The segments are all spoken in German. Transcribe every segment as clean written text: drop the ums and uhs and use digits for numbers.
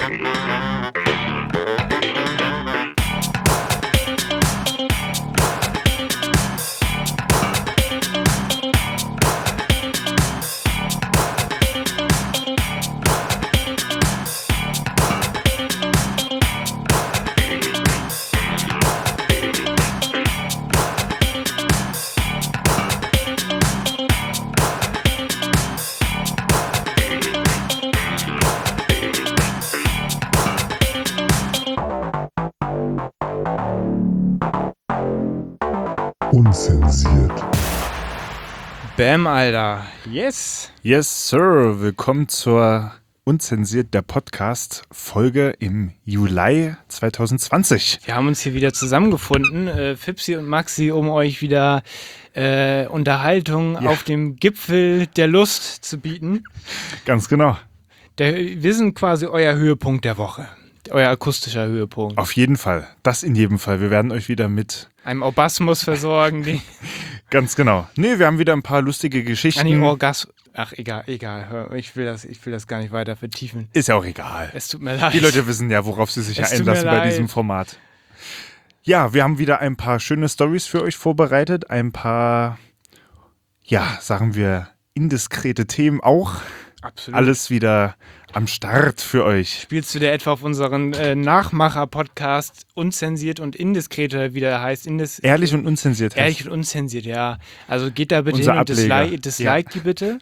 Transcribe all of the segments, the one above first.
Unzensiert. Bam, Alter. Yes. Yes, Sir. Willkommen zur Unzensiert, der Podcast-Folge im Juli 2020. Wir haben uns hier wieder zusammengefunden, Fipsi und Maxi, um euch wieder Unterhaltung auf dem Gipfel der Lust zu bieten. Ganz genau. Wir sind quasi euer Höhepunkt der Woche. Euer akustischer Höhepunkt. Auf jeden Fall. Das in jedem Fall. Wir werden euch wieder mit einem Orgasmus versorgen. Ganz genau. Nee, wir haben wieder ein paar lustige Geschichten. Ach, egal. Hör, ich will das gar nicht weiter vertiefen. Ist ja auch egal. Es tut mir leid. Die Leute wissen ja, worauf sie sich einlassen bei diesem Format. Ja, wir haben wieder ein paar schöne Storys für euch vorbereitet. Ein paar, ja, sagen wir, indiskrete Themen auch. Absolut. Alles wieder am Start für euch. Spielst du dir etwa auf unseren Nachmacher-Podcast Unzensiert und Indiskret, oder wie der heißt? Ehrlich und unzensiert. Ehrlich und unzensiert, ja. Also geht da bitte Unser hin und disliked die bitte.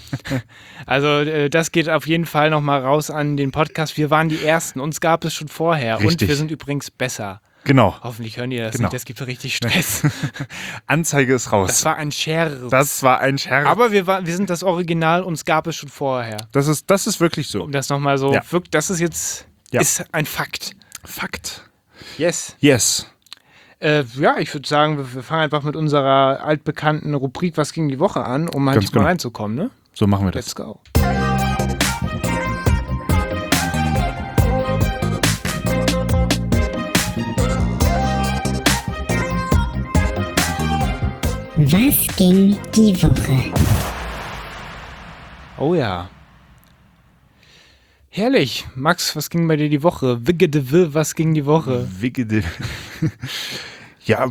Also das geht auf jeden Fall nochmal raus an den Podcast. Wir waren die Ersten, uns gab es schon vorher. Richtig. Und wir sind übrigens besser. Genau. Hoffentlich hören die das nicht, das gibt richtig Stress. Anzeige ist raus. Das war ein Scherz. Aber wir sind das Original, uns gab es schon vorher. Das ist wirklich so. Um das nochmal so, das ist jetzt ist ein Fakt. Fakt. Yes. Yes. Ja, ich würde sagen, wir fangen einfach mit unserer altbekannten Rubrik Was ging die Woche an, um halt mal reinzukommen, ne? So machen wir das. Let's go. Was ging die Woche? Oh ja. Herrlich. Max, was ging bei dir die Woche? Was ging die Woche? Ja,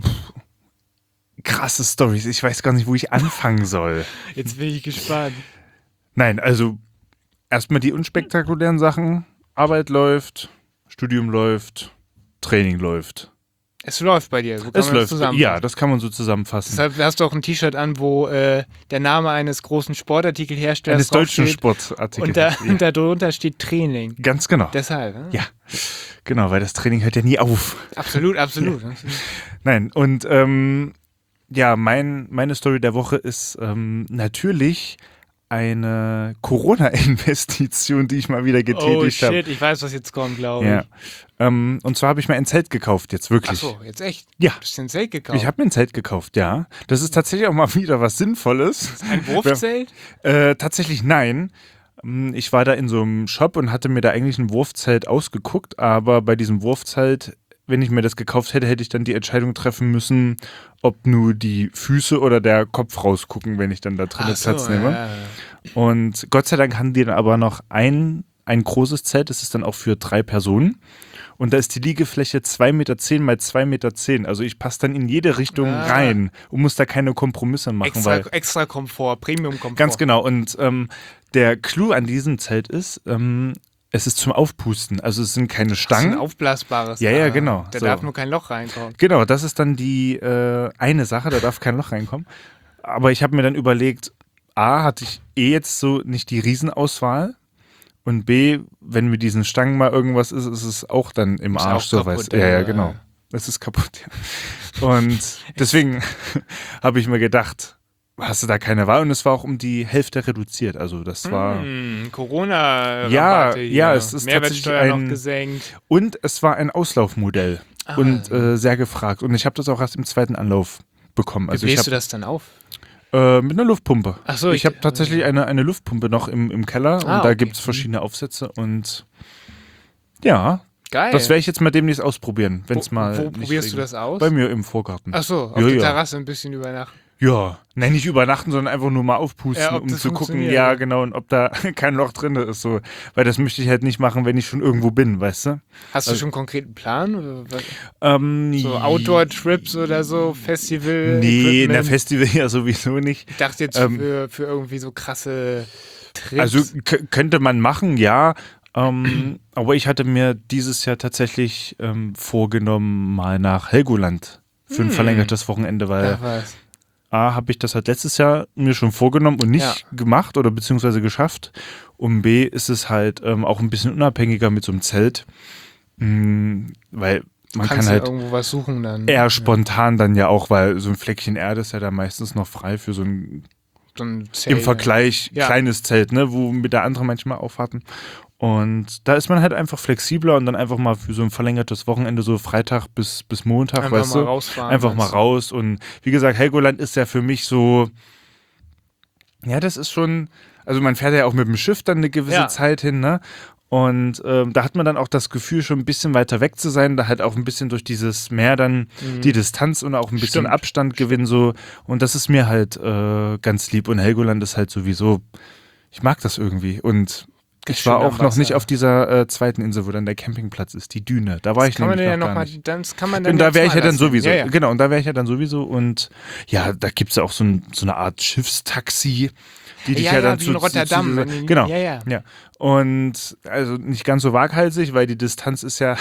krasse Storys. Ich weiß gar nicht, wo ich anfangen soll. Jetzt bin ich gespannt. Nein, also erstmal die unspektakulären Sachen. Arbeit läuft, Studium läuft, Training läuft. Es läuft bei dir, so kann es man läuft, das zusammenfassen. Ja, das kann man so zusammenfassen. Deshalb hast du auch ein T-Shirt an, wo der Name eines großen Sportartikelherstellers eines deutschen steht, Sportartikelherstellers. Und darunter steht Training. Ganz genau. Deshalb. Ne? Ja, genau, weil das Training hört ja nie auf. Absolut. Ja. Nein, und meine Story der Woche ist natürlich eine Corona-Investition, die ich mal wieder getätigt habe. Oh shit, ich weiß, was jetzt kommt, glaube ich. Ja. Und zwar habe ich mir ein Zelt gekauft, jetzt wirklich. Ach so, jetzt echt? Ja. Du hast dir ein Zelt gekauft? Ich habe mir ein Zelt gekauft, ja. Das ist tatsächlich auch mal wieder was Sinnvolles. Ist ein Wurfzelt? Tatsächlich nein. Ich war da in so einem Shop und hatte mir da eigentlich ein Wurfzelt ausgeguckt, aber bei diesem Wurfzelt, wenn ich mir das gekauft hätte, hätte ich dann die Entscheidung treffen müssen, ob nur die Füße oder der Kopf rausgucken, wenn ich dann da drinnen Platz nehme. Ja. Und Gott sei Dank haben die dann aber noch ein großes Zelt, das ist dann auch für 3 Personen. Und da ist die Liegefläche 2,10 Meter mal 2,10 Meter. Also ich passe dann in jede Richtung rein und muss da keine Kompromisse machen. Extra Komfort, Premium-Komfort. Ganz genau. Und der Clou an diesem Zelt ist, es ist zum Aufpusten. Also es sind keine Stangen. Das ist ein aufblasbares. Ja, genau. Da darf nur kein Loch reinkommen. Genau, das ist dann die eine Sache, da darf kein Loch reinkommen. Aber ich habe mir dann überlegt, A, hatte ich jetzt so nicht die Riesenauswahl. Und B, wenn mit diesen Stangen mal irgendwas ist, ist es auch dann im Arsch so weiß. Ja, genau. Es ist kaputt, ja. Und deswegen habe ich mir gedacht, hast du da keine Wahl? Und es war auch um die Hälfte reduziert. Also das war Corona-Rabatte ja, es ist Mehrwertsteuer noch gesenkt. Und es war ein Auslaufmodell und sehr gefragt. Und ich habe das auch erst im zweiten Anlauf bekommen. Also bläst du das dann auf? Mit einer Luftpumpe. Ach so, ich habe tatsächlich eine Luftpumpe noch im Keller und da gibt es verschiedene Aufsätze und ja, geil. Das werde ich jetzt mal demnächst ausprobieren, wenn es mal. Wo probierst du das aus? Bei mir im Vorgarten. Ach so, auf der Terrasse ein bisschen über Nacht. Ja, nein, nicht übernachten, sondern einfach nur mal aufpusten, Ja, ob um das zu gucken, funktioniert. ja genau, und ob da kein Loch drin ist. So. Weil das möchte ich halt nicht machen, wenn ich schon irgendwo bin, weißt du? Hast du schon einen konkreten Plan? Oder was? Ähm, So Outdoor-Trips oder so, Festival? Nee, in der Equipment? Festival ja sowieso nicht. Ich dachte jetzt für irgendwie so krasse Trips. Also könnte man machen, ja. Aber ich hatte mir dieses Jahr tatsächlich vorgenommen, mal nach Helgoland für ein verlängertes Wochenende, weil Ach was. A, habe ich das halt letztes Jahr mir schon vorgenommen und nicht gemacht oder beziehungsweise geschafft. Und B, ist es halt auch ein bisschen unabhängiger mit so einem Zelt. Weil man kann Kannst halt du irgendwo was suchen dann. eher spontan dann ja auch, weil so ein Fleckchen Erde ist ja da meistens noch frei für so ein So ein Zelt. im Vergleich Ja. kleines Zelt, ne, wo mit der andere manchmal aufwarten. Und da ist man halt einfach flexibler und dann einfach mal für so ein verlängertes Wochenende, so Freitag bis Montag, Einfach weißt mal du? rausfahren. Einfach mal meinst du? raus. Und wie gesagt, Helgoland ist ja für mich so, ja, das ist schon, also man fährt ja auch mit dem Schiff dann eine gewisse Ja. Zeit hin, ne? Und da hat man dann auch das Gefühl, schon ein bisschen weiter weg zu sein, da halt auch ein bisschen durch dieses Meer dann die Distanz und auch ein bisschen Stimmt. Abstand gewinnen, so. Und das ist mir halt ganz lieb. Und Helgoland ist halt sowieso, ich mag das irgendwie. Und ich war schön am auch noch nicht Wasser. auf dieser zweiten Insel, wo dann der Campingplatz ist, die Düne. Da war Das ich kann man nämlich ja noch noch gar mal, nicht. das kann man dann Und da jetzt wäre ich ja mal dann lassen. sowieso. Ja, ja. Genau, und da wäre ich ja dann sowieso. Und ja, da gibt es ja auch so eine Art Schiffstaxi, die dich ja dann wie in Rotterdam. genau. Ja, ja. Ja. Und also nicht ganz so waghalsig, weil die Distanz ist ja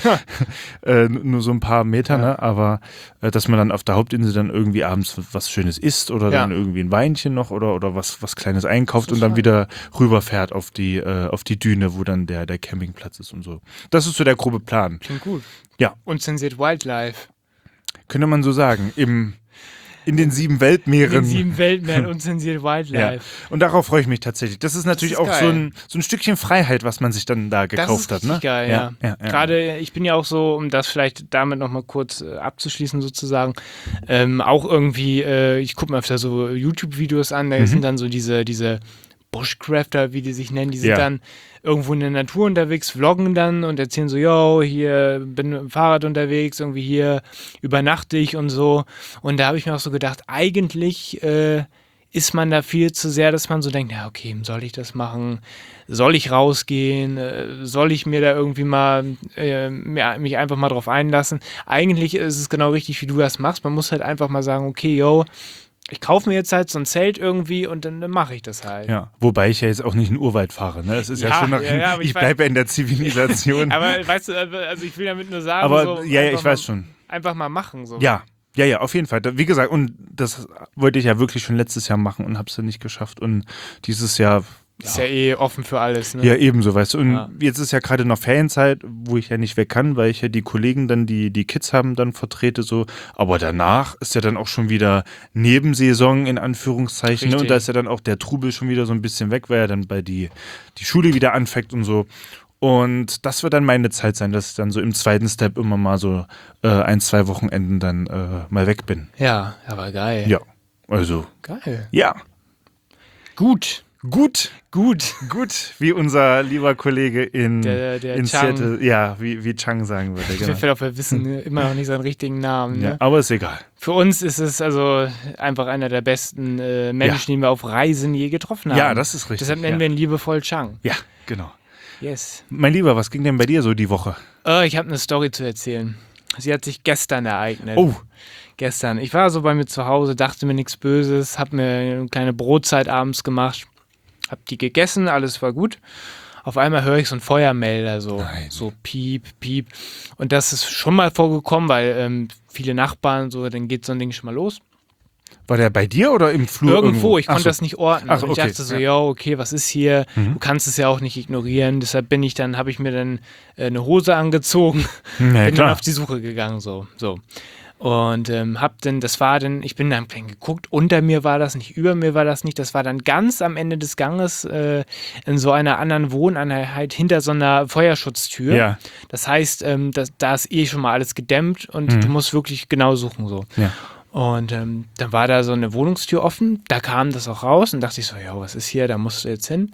nur so ein paar Meter, ne? Aber dass man dann auf der Hauptinsel dann irgendwie abends was Schönes isst oder Ja. dann irgendwie ein Weinchen noch oder was Kleines einkauft und dann wieder rüberfährt auf die Düne, wo dann der Campingplatz ist und so. Das ist so der grobe Plan. Klingt gut. Ja. Unzensiert Wildlife. Könnte man so sagen. In den 7 In Weltmeeren. den 7 Weltmeeren unzensiert Wildlife. Ja. Und darauf freue ich mich tatsächlich. Das ist natürlich ist auch so geil. ein Stückchen Freiheit, was man sich dann da Das gekauft ist hat. richtig Ne? geil, ja. Ja. Gerade, ich bin ja auch so, um das vielleicht damit nochmal kurz abzuschließen sozusagen, auch irgendwie, ich gucke mir öfter so YouTube-Videos an, da sind dann so diese Bushcrafter, wie die sich nennen, die sind Ja. dann irgendwo in der Natur unterwegs, vloggen dann und erzählen so, yo, hier bin mit dem Fahrrad unterwegs, irgendwie hier übernachte ich und so. Und da habe ich mir auch so gedacht, eigentlich ist man da viel zu sehr, dass man so denkt, ja, okay, soll ich das machen? Soll ich rausgehen? Soll ich mir da irgendwie mal mich einfach mal drauf einlassen? Eigentlich ist es genau richtig, wie du das machst. Man muss halt einfach mal sagen, okay, yo, ich kaufe mir jetzt halt so ein Zelt irgendwie und dann mache ich das halt. Ja, wobei ich ja jetzt auch nicht in den Urwald fahre. Ne? Es ist ja, Ja, schon noch, ja, aber ich ich weiß- bleibe ja in der Zivilisation. Aber weißt du, also ich will damit nur sagen, Aber so, ja, einfach ich weiß mal, schon. Einfach mal machen. So. Ja, auf jeden Fall. Wie gesagt, und das wollte ich ja wirklich schon letztes Jahr machen und habe es ja nicht geschafft. Und dieses Jahr, Ist ja eh offen für alles. Ne? ja ebenso, weißt du. Und Ja. jetzt ist ja gerade noch Ferienzeit, wo ich ja nicht weg kann, weil ich ja die Kollegen dann, die Kids haben, dann vertrete so. Aber danach ist ja dann auch schon wieder Nebensaison in Anführungszeichen. Ne? Und Richtig. da ist ja dann auch der Trubel schon wieder so ein bisschen weg, weil ja dann bei die Schule wieder anfängt und so. Und das wird dann meine Zeit sein, dass ich dann so im zweiten Step immer mal so 1-2 Wochenenden dann mal weg bin. Ja, aber geil. Ja, also, Geil. ja. Gut. Gut, wie unser lieber Kollege in Der Chang. Seattle, ja, wie Chang sagen würde. Wir Genau. wissen immer noch nicht seinen richtigen Namen. Ne? Ja, aber ist egal. Für uns ist es also einfach einer der besten Menschen, die wir auf Reisen je getroffen haben. Ja, das ist richtig. Deshalb nennen wir ihn liebevoll Chang. Ja, genau. Yes. Mein Lieber, was ging denn bei dir so die Woche? Ich habe eine Story zu erzählen. Sie hat sich gestern ereignet. Oh, Gestern. Ich war so bei mir zu Hause, dachte mir nichts Böses, habe mir eine kleine Brotzeit abends gemacht, habe die gegessen, alles war gut. Auf einmal höre ich so einen Feuermelder, Nein. so piep, piep. Und das ist schon mal vorgekommen, weil viele Nachbarn, so, dann geht so ein Ding schon mal los. war der bei dir oder im Flur Irgendwo, ich Ach konnte so. das nicht orten. Ach, Und ich okay, dachte so, ja. ja, okay, was ist hier? Du kannst es ja auch nicht ignorieren. Deshalb habe ich mir dann eine Hose angezogen, Ja, bin dann klar. auf die Suche gegangen, so. Und ich bin dann geguckt, unter mir war das nicht, über mir war das nicht, das war dann ganz am Ende des Ganges in so einer anderen Wohneinheit hinter so einer Feuerschutztür. Ja. Das heißt, da ist eh schon mal alles gedämmt und du musst wirklich genau suchen, so. Ja. Und dann war da so eine Wohnungstür offen, da kam das auch raus und dachte ich so, ja, was ist hier, da musst du jetzt hin.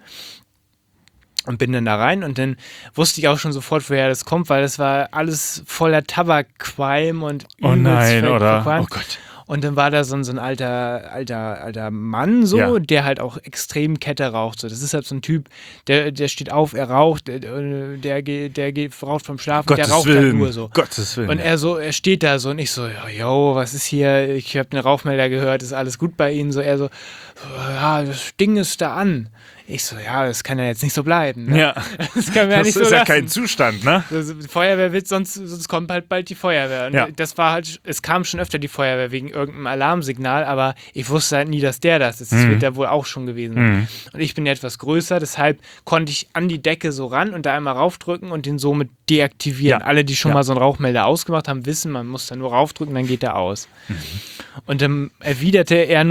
Und bin dann da rein und dann wusste ich auch schon sofort, woher das kommt, weil das war alles voller Tabakqualm und Oh übelst nein, oder? verqualmt. Oh Gott. Und dann war da so ein alter Mann, so, Ja. der halt auch extrem Kette raucht. So. Das ist halt so ein Typ, der steht auf, er raucht, der geht raucht vom Schlafen, der Gottes raucht Willen. halt nur so. Gottes Willen. Und er steht da so und ich so, yo, was ist hier? Ich habe den Rauchmelder gehört, ist alles gut bei Ihnen? So, er so, ja, das Ding ist da an. Ich so, ja, das kann ja jetzt nicht so bleiben. Ne? Ja. Das kann man ja Das nicht so ist ja lassen. kein Zustand, ne? Die Feuerwehr wird, sonst kommt halt bald die Feuerwehr. Und Ja. das war halt, es kam schon öfter die Feuerwehr wegen irgendeinem Alarmsignal, aber ich wusste halt nie, dass der das ist. Das wird der wohl auch schon gewesen sein. Und ich bin ja etwas größer, deshalb konnte ich an die Decke so ran und da einmal raufdrücken und den somit deaktivieren. Ja. Alle, die schon Ja. mal so einen Rauchmelder ausgemacht haben, wissen, man muss da nur raufdrücken, dann geht der aus. Und dann erwiderte er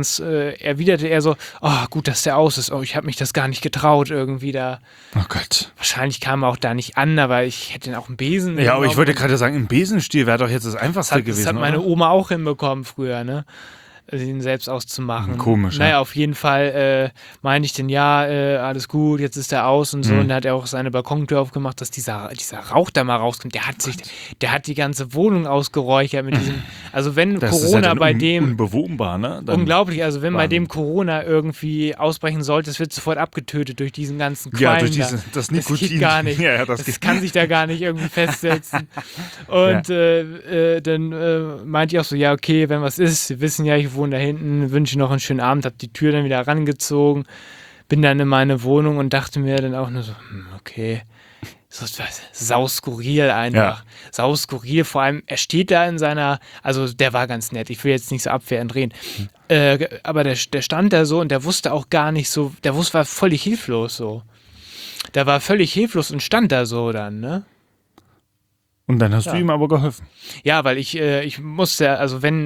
so, oh, gut, dass der aus ist. Oh, ich habe mich das gar nicht getraut irgendwie da. Oh Gott. Wahrscheinlich kam er auch da nicht an, aber ich hätte auch einen Besen. Ja, aber ich genommen. wollte gerade sagen, ein Besenstiel wäre doch jetzt das Einfachste gewesen. Das hat meine oder? Oma auch hinbekommen früher, ne? Den selbst auszumachen. Komisch, ja. Naja, auf jeden Fall meinte ich dann, ja, alles gut, jetzt ist er aus und so. Und dann hat er auch seine Balkontür aufgemacht, dass dieser Rauch da mal rauskommt. Der hat die ganze Wohnung ausgeräuchert mit diesem, also wenn Das ist ja Corona dann bei dem, unbewohnbar, ne? Dann unglaublich, also wenn bei Wahnsinn. dem Corona irgendwie ausbrechen sollte, es wird sofort abgetötet durch diesen ganzen Qualm. Ja, durch da. das Nikotin. geht gar nicht. Ja, das Das geht kann sich da gar nicht irgendwie festsetzen. Und dann meinte ich auch so, ja, okay, wenn was ist, Sie wissen ja, ich wohne da hinten, wünsche noch einen schönen Abend, habe die Tür dann wieder rangezogen, bin dann in meine Wohnung und dachte mir dann auch nur so, okay, so sauskurril einfach. Ja. Sauskuril, vor allem, er steht da in seiner, also der war ganz nett, ich will jetzt nicht so abwehrend reden, aber der stand da so und der wusste auch gar nicht so, war völlig hilflos so. Der war völlig hilflos und stand da so dann, ne? Und dann hast du ihm aber geholfen. Ja, weil ich musste, also wenn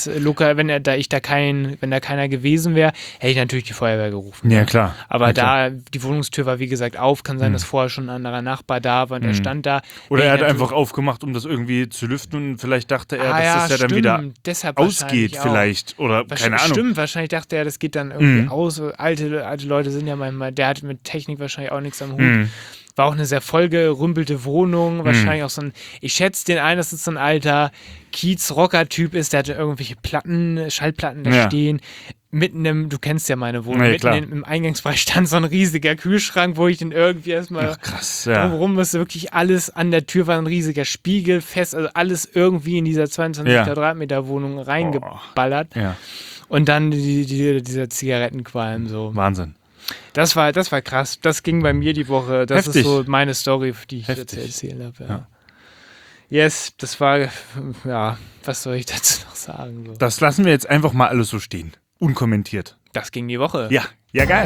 da keiner gewesen wäre, hätte ich natürlich die Feuerwehr gerufen. Ja, klar. Aber Ja, klar. die Wohnungstür war wie gesagt auf, kann sein, dass vorher schon ein anderer Nachbar da war und er stand da. Oder Hätte er hat ich natürlich- einfach aufgemacht, um das irgendwie zu lüften und vielleicht dachte er, Ah, dass ja, das ja dann stimmt. wieder Deshalb ausgeht wahrscheinlich auch. vielleicht. Oder keine Ahnung. Stimmt, wahrscheinlich dachte er, das geht dann irgendwie aus. Alte Leute sind ja manchmal, der hat mit Technik wahrscheinlich auch nichts am Hut. War auch eine sehr vollgerümpelte Wohnung, wahrscheinlich auch so ein, ich schätze den ein, dass es so ein alter Kiez-Rocker-Typ ist, der hatte irgendwelche Schallplatten da stehen. Mitten du kennst ja meine Wohnung, Ja, klar. im Eingangsbereich stand so ein riesiger Kühlschrank, wo ich den irgendwie erstmal Krass, ja. drumherum musste, wirklich alles an der Tür war ein riesiger Spiegel, fest, also alles irgendwie in dieser 22 Ja. Quadratmeter Wohnung reingeballert. Ja, Und dann dieser Zigarettenqualm so. Wahnsinn. Das war krass. Das ging bei mir die Woche. Das Heftig. ist so meine Story, die ich jetzt Heftig. erzählt habe. Ja. Ja. Yes, das war, ja, was soll ich dazu noch sagen? So. Das lassen wir jetzt einfach mal alles so stehen. Unkommentiert. Das ging die Woche. Ja, ja, geil.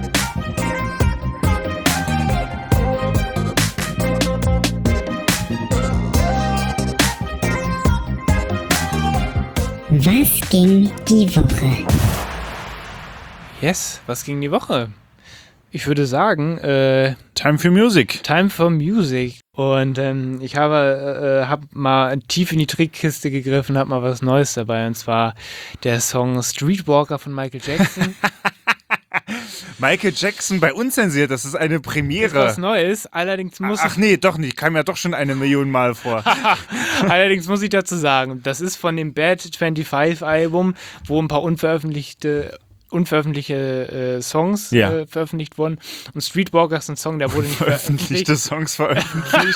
Was ging die Woche? Yes, was ging die Woche? Ich würde sagen, Time for Music. Time for Music. Und ich habe mal tief in die Trickkiste gegriffen, habe mal was Neues dabei. Und zwar der Song Streetwalker von Michael Jackson. Michael Jackson bei Unzensiert, das ist eine Ist was Premiere. Neues. Allerdings muss Ach nee, doch nicht. Kam ja doch schon 1 Million Mal vor. Allerdings muss ich dazu sagen, das ist von dem Bad 25 Album, wo ein paar unveröffentlichte Songs veröffentlicht wurden. Und Streetwalker ist ein Song, der wurde nicht Veröffentlichte Songs veröffentlicht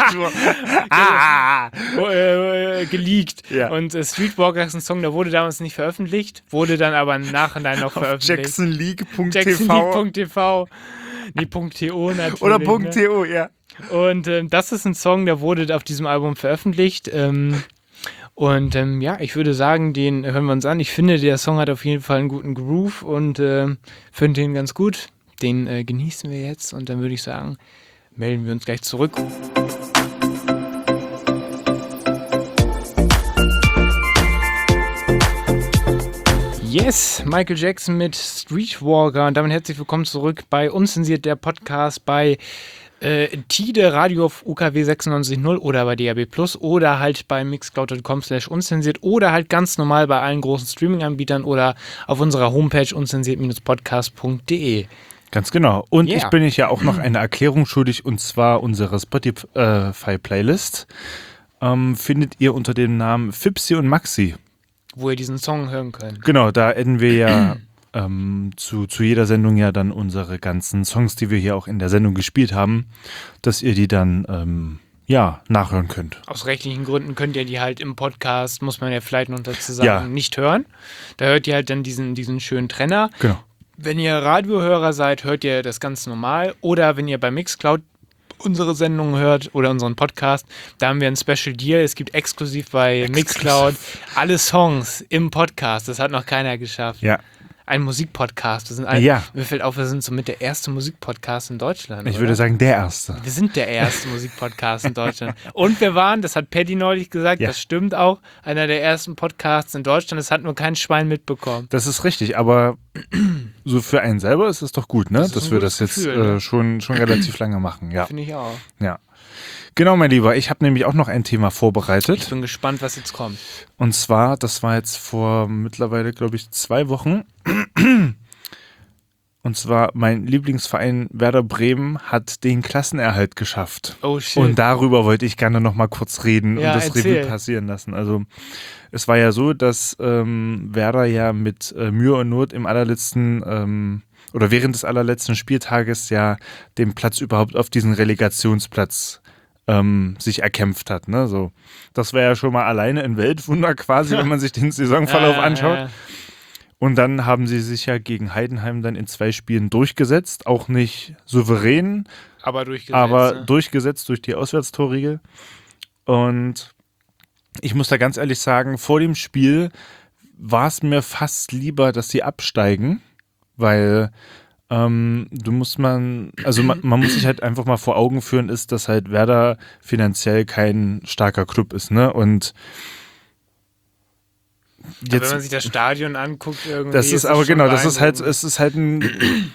wurden. geleakt. Ja. Und Streetwalker ist ein Song, der wurde damals nicht veröffentlicht, wurde dann aber im Nachhinein noch veröffentlicht. JacksonLeague.tv JacksonLeague.tv. Nee, .to natürlich. oder ne? .to, ja. Und das ist ein Song, der wurde auf diesem Album veröffentlicht. Ja, ich würde sagen, den hören wir uns an. Ich finde, der Song hat auf jeden Fall einen guten Groove und finde den ganz gut. Den genießen wir jetzt und dann würde ich sagen, melden wir uns gleich zurück. Yes, Michael Jackson mit Streetwalker und damit herzlich willkommen zurück bei Unzensiert, der Podcast bei Tide Radio auf UKW 96.0 oder bei DAB Plus oder halt bei mixcloud.com/unzensiert oder halt ganz normal bei allen großen Streaming-Anbietern oder auf unserer Homepage unzensiert-podcast.de. Ganz genau. Und Yeah. ich bin ja auch noch eine Erklärung schuldig, und zwar unsere Spotify-Playlist findet ihr unter dem Namen Fipsi und Maxi. wo ihr diesen Song hören könnt. Genau, da adden wir ja zu jeder Sendung ja dann unsere ganzen Songs, die wir hier auch in der Sendung gespielt haben, dass ihr die dann nachhören könnt. Aus rechtlichen Gründen könnt ihr die halt im Podcast, muss man ja vielleicht noch dazu sagen, Ja. nicht hören. Da hört ihr halt dann diesen schönen Trenner. Genau. Wenn ihr Radiohörer seid, hört ihr das ganz normal. Oder wenn ihr bei Mixcloud unsere Sendungen hört oder unseren Podcast, da haben wir ein Special Deal. Es gibt exklusiv bei Mixcloud alle Songs im Podcast. Das hat noch keiner geschafft. Ja. Ein Musikpodcast. Mir fällt auf, wir sind somit der erste Musikpodcast in Deutschland. Ich würde sagen, der erste. Wir sind der erste Musikpodcast in Deutschland. Und wir waren, das hat Paddy neulich gesagt, Ja. das stimmt auch, einer der ersten Podcasts in Deutschland. Das hat nur kein Schwein mitbekommen. Das ist richtig, aber so für einen selber ist es doch gut, ne? Das ist Dass ein wir gutes das jetzt Gefühl, ne? schon relativ lange machen. Ja. Finde ich auch. Ja. Genau, mein Lieber. Ich habe nämlich auch noch ein Thema Ich vorbereitet. bin gespannt, was jetzt kommt. Und zwar, das war jetzt vor mittlerweile, glaube ich, 2 Wochen. Und zwar, mein Lieblingsverein Werder Bremen hat den Klassenerhalt geschafft. Oh shit. Und darüber wollte ich gerne noch mal kurz reden Ja, und das erzähl. Revue passieren lassen. Also es war ja so, dass Werder ja mit Mühe und Not im allerletzten oder während des allerletzten Spieltages ja den Platz überhaupt auf diesen Relegationsplatz sich erkämpft hat. Ne? So, das wäre ja schon mal alleine ein Weltwunder quasi, wenn man sich den Saisonverlauf anschaut. Und dann haben sie sich ja gegen Heidenheim dann in 2 Spielen durchgesetzt. Auch nicht souverän, Aber durchgesetzt. aber ne? durchgesetzt durch die Auswärtstorregel. Und ich muss da ganz ehrlich sagen, vor dem Spiel war es mir fast lieber, dass sie absteigen, weil man muss sich halt einfach mal vor Augen führen, ist, dass halt Werder finanziell kein starker Club ist, ne? Und Aber wenn man sich das Stadion anguckt, irgendwie. das ist es aber schon genau, das ist halt, beeindruckend.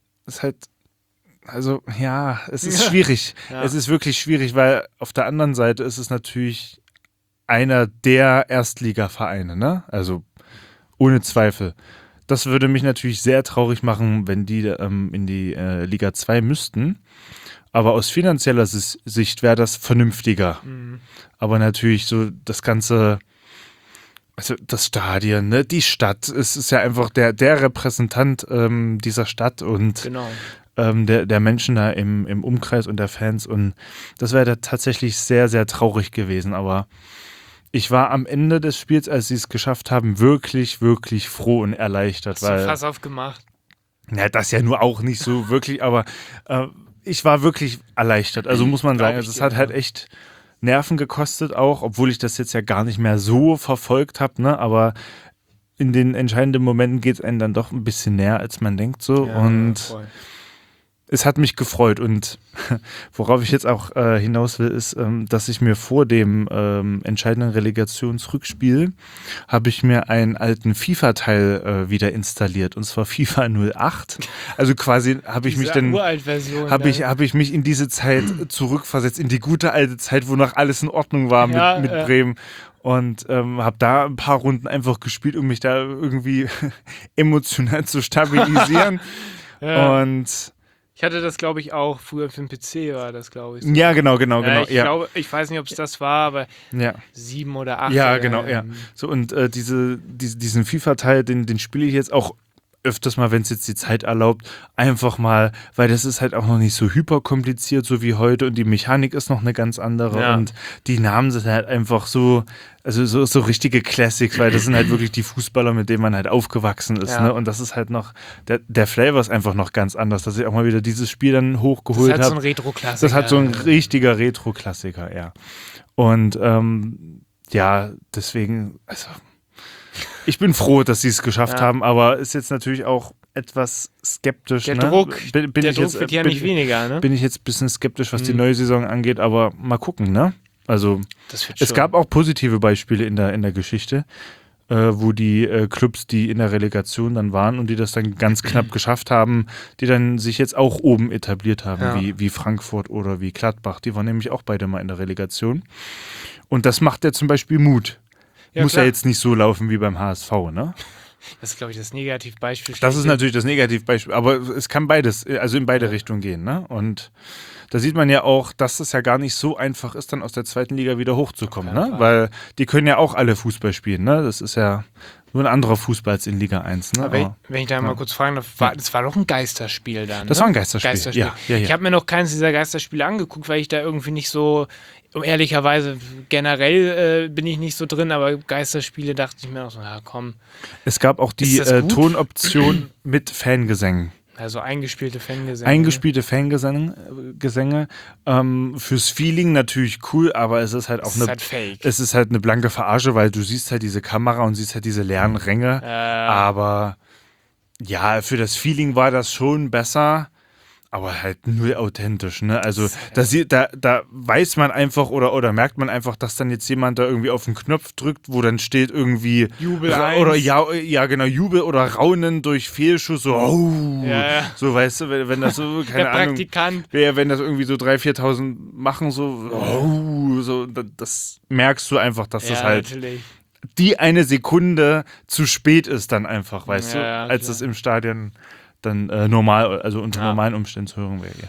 es ist schwierig. Ja. Es ist wirklich schwierig, weil auf der anderen Seite ist es natürlich einer der Erstligavereine, ne? Also ohne Zweifel. Das würde mich natürlich sehr traurig machen, wenn die in die Liga 2 müssten. Aber aus finanzieller Sicht wäre das vernünftiger. Mhm. Aber natürlich so das Ganze, also das Stadion, ne, die Stadt, es ist ja einfach der Repräsentant dieser Stadt und Genau. der Menschen da im Umkreis und der Fans. Und das wäre da tatsächlich sehr, sehr traurig gewesen. Aber ich war am Ende des Spiels, als sie es geschafft haben, wirklich, wirklich froh und erleichtert. Hast du Weil, Fass aufgemacht? ja, das ja nur auch nicht so wirklich, aber ich war wirklich erleichtert. Also muss man Glaub sagen, ich also es dir, hat halt ja. echt Nerven gekostet auch, obwohl ich das jetzt ja gar nicht mehr so verfolgt habe, ne? Aber in den entscheidenden Momenten geht es einem dann doch ein bisschen näher, als man denkt so. Ja, und voll. es hat mich gefreut. Und worauf ich jetzt auch hinaus will, ist, dass ich mir vor dem entscheidenden Relegationsrückspiel habe ich mir einen alten FIFA-Teil wieder installiert. Und zwar FIFA 08. Also quasi habe ich mich Diese dann Uralt-Version. habe ich mich in diese Zeit zurückversetzt, in die gute alte Zeit, wo noch alles in Ordnung war Ja, mit Bremen. Und habe da ein paar Runden einfach gespielt, um mich da irgendwie emotional zu stabilisieren. Ja. Und Ich hatte das, glaube ich, auch früher für den PC, war das, glaube ich. So. ja, genau. Ich Ja, glaube, ich weiß nicht, ob es das war, aber ja. 7 oder 8. Ja, genau, ja. So, und diesen FIFA-Teil, den spiele ich jetzt auch öfters mal, wenn es jetzt die Zeit erlaubt, einfach mal, weil das ist halt auch noch nicht so hyperkompliziert, so wie heute, und die Mechanik ist noch eine ganz andere Ja. und die Namen sind halt einfach so, also so richtige Classics, weil das sind halt wirklich die Fußballer, mit denen man halt aufgewachsen ist, Ja. ne? Und das ist halt noch, der Flavor ist einfach noch ganz anders, dass ich auch mal wieder dieses Spiel dann hochgeholt Das hat so habe. ein Retro-Klassiker. Das hat so ein richtiger Retro-Klassiker, ja. Und ja, deswegen, also ich bin froh, dass sie es geschafft Ja. haben, aber ist jetzt natürlich auch etwas skeptisch. Der ne? Druck, Bin der ich Druck jetzt, wird ja bin, nicht weniger, ne? bin ich jetzt ein bisschen skeptisch, was die Mhm. neue Saison angeht, aber mal gucken, ne? Also Das wird es schon. gab auch positive Beispiele in der Geschichte, wo die Clubs, die in der Relegation dann waren und die das dann ganz knapp geschafft haben, die dann sich jetzt auch oben etabliert haben, Ja. wie Frankfurt oder wie Gladbach. Die waren nämlich auch beide mal in der Relegation. Und das macht ja zum Beispiel Mut. Ja, Muss klar. ja jetzt nicht so laufen wie beim HSV, ne? Das ist, glaube ich, das Negativbeispiel. Das ist natürlich das Negativbeispiel, aber es kann beides, also in beide Richtungen gehen, ne? Und da sieht man ja auch, dass es ja gar nicht so einfach ist, dann aus der zweiten Liga wieder hochzukommen, ne? Weil die können ja auch alle Fußball spielen, ne? Das ist ja nur ein anderer Fußball als in Liga 1, ne? Aber wenn ich da mal kurz fragen darf, das war doch ein Geisterspiel dann, Das ne? war ein Geisterspiel. Ja. Ich habe mir noch keines dieser Geisterspiele angeguckt, weil ich da irgendwie nicht so, ehrlicherweise generell bin ich nicht so drin, aber Geisterspiele dachte ich mir auch so, ja komm. Es gab auch die Tonoption mit Fangesängen. Also eingespielte Fangesänge. Eingespielte Fangesänge. Fürs Feeling natürlich cool, aber es ist halt auch fake. Es ist halt eine blanke Verarsche, weil du siehst halt diese Kamera und siehst halt diese leeren Ränge. Aber ja, für das Feeling war das schon besser. Aber halt null authentisch, ne? Also da weiß man einfach oder merkt man einfach, dass dann jetzt jemand da irgendwie auf den Knopf drückt, wo dann steht irgendwie Jubel oder ja genau, Jubel oder Raunen durch Fehlschuss, so so weißt du, wenn das so, keine Der Ahnung, Praktikant. wenn das irgendwie so 3.000, 4.000 machen, so das merkst du einfach, dass das halt natürlich. die eine Sekunde zu spät ist dann einfach, weißt du, als klar. es im Stadion dann normal, also unter normalen Umständen zu hören wäre.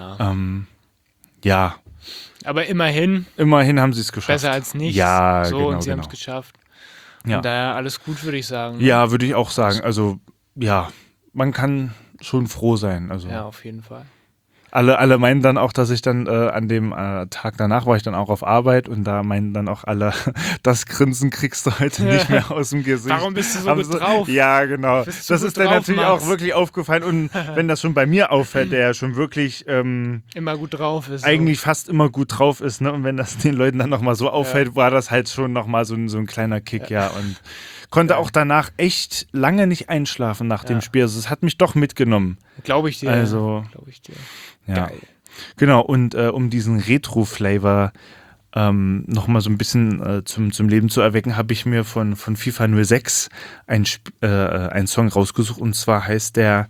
Ja. Aber immerhin Immerhin haben sie es geschafft. besser als nichts. Ja, so, genau. und sie haben es geschafft. Ja. Und daher alles gut, würde ich sagen. Ne? Ja, würde ich auch sagen. Also, ja, man kann schon froh sein. Also, Ja, auf jeden Fall. alle meinen dann auch, dass ich dann an dem Tag danach war ich dann auch auf Arbeit und da meinen dann auch alle, das Grinsen kriegst du heute nicht mehr aus dem Gesicht. Warum bist du so gut drauf? Ja, genau. Das Das ist dann natürlich auch wirklich aufgefallen und wenn das schon bei mir auffällt, der ja schon wirklich immer gut drauf ist. eigentlich fast immer gut drauf ist, ne? Und wenn das den Leuten dann nochmal so auffällt, war das halt schon nochmal so ein kleiner Kick, ja. Und konnte auch danach echt lange nicht einschlafen nach dem Spiel. Also es hat mich doch mitgenommen. Glaube ich dir. Also, glaube ich dir. Ja. Geil. Genau, und um diesen Retro-Flavor nochmal so ein bisschen zum Leben zu erwecken, habe ich mir von FIFA 06 einen Song rausgesucht und zwar heißt der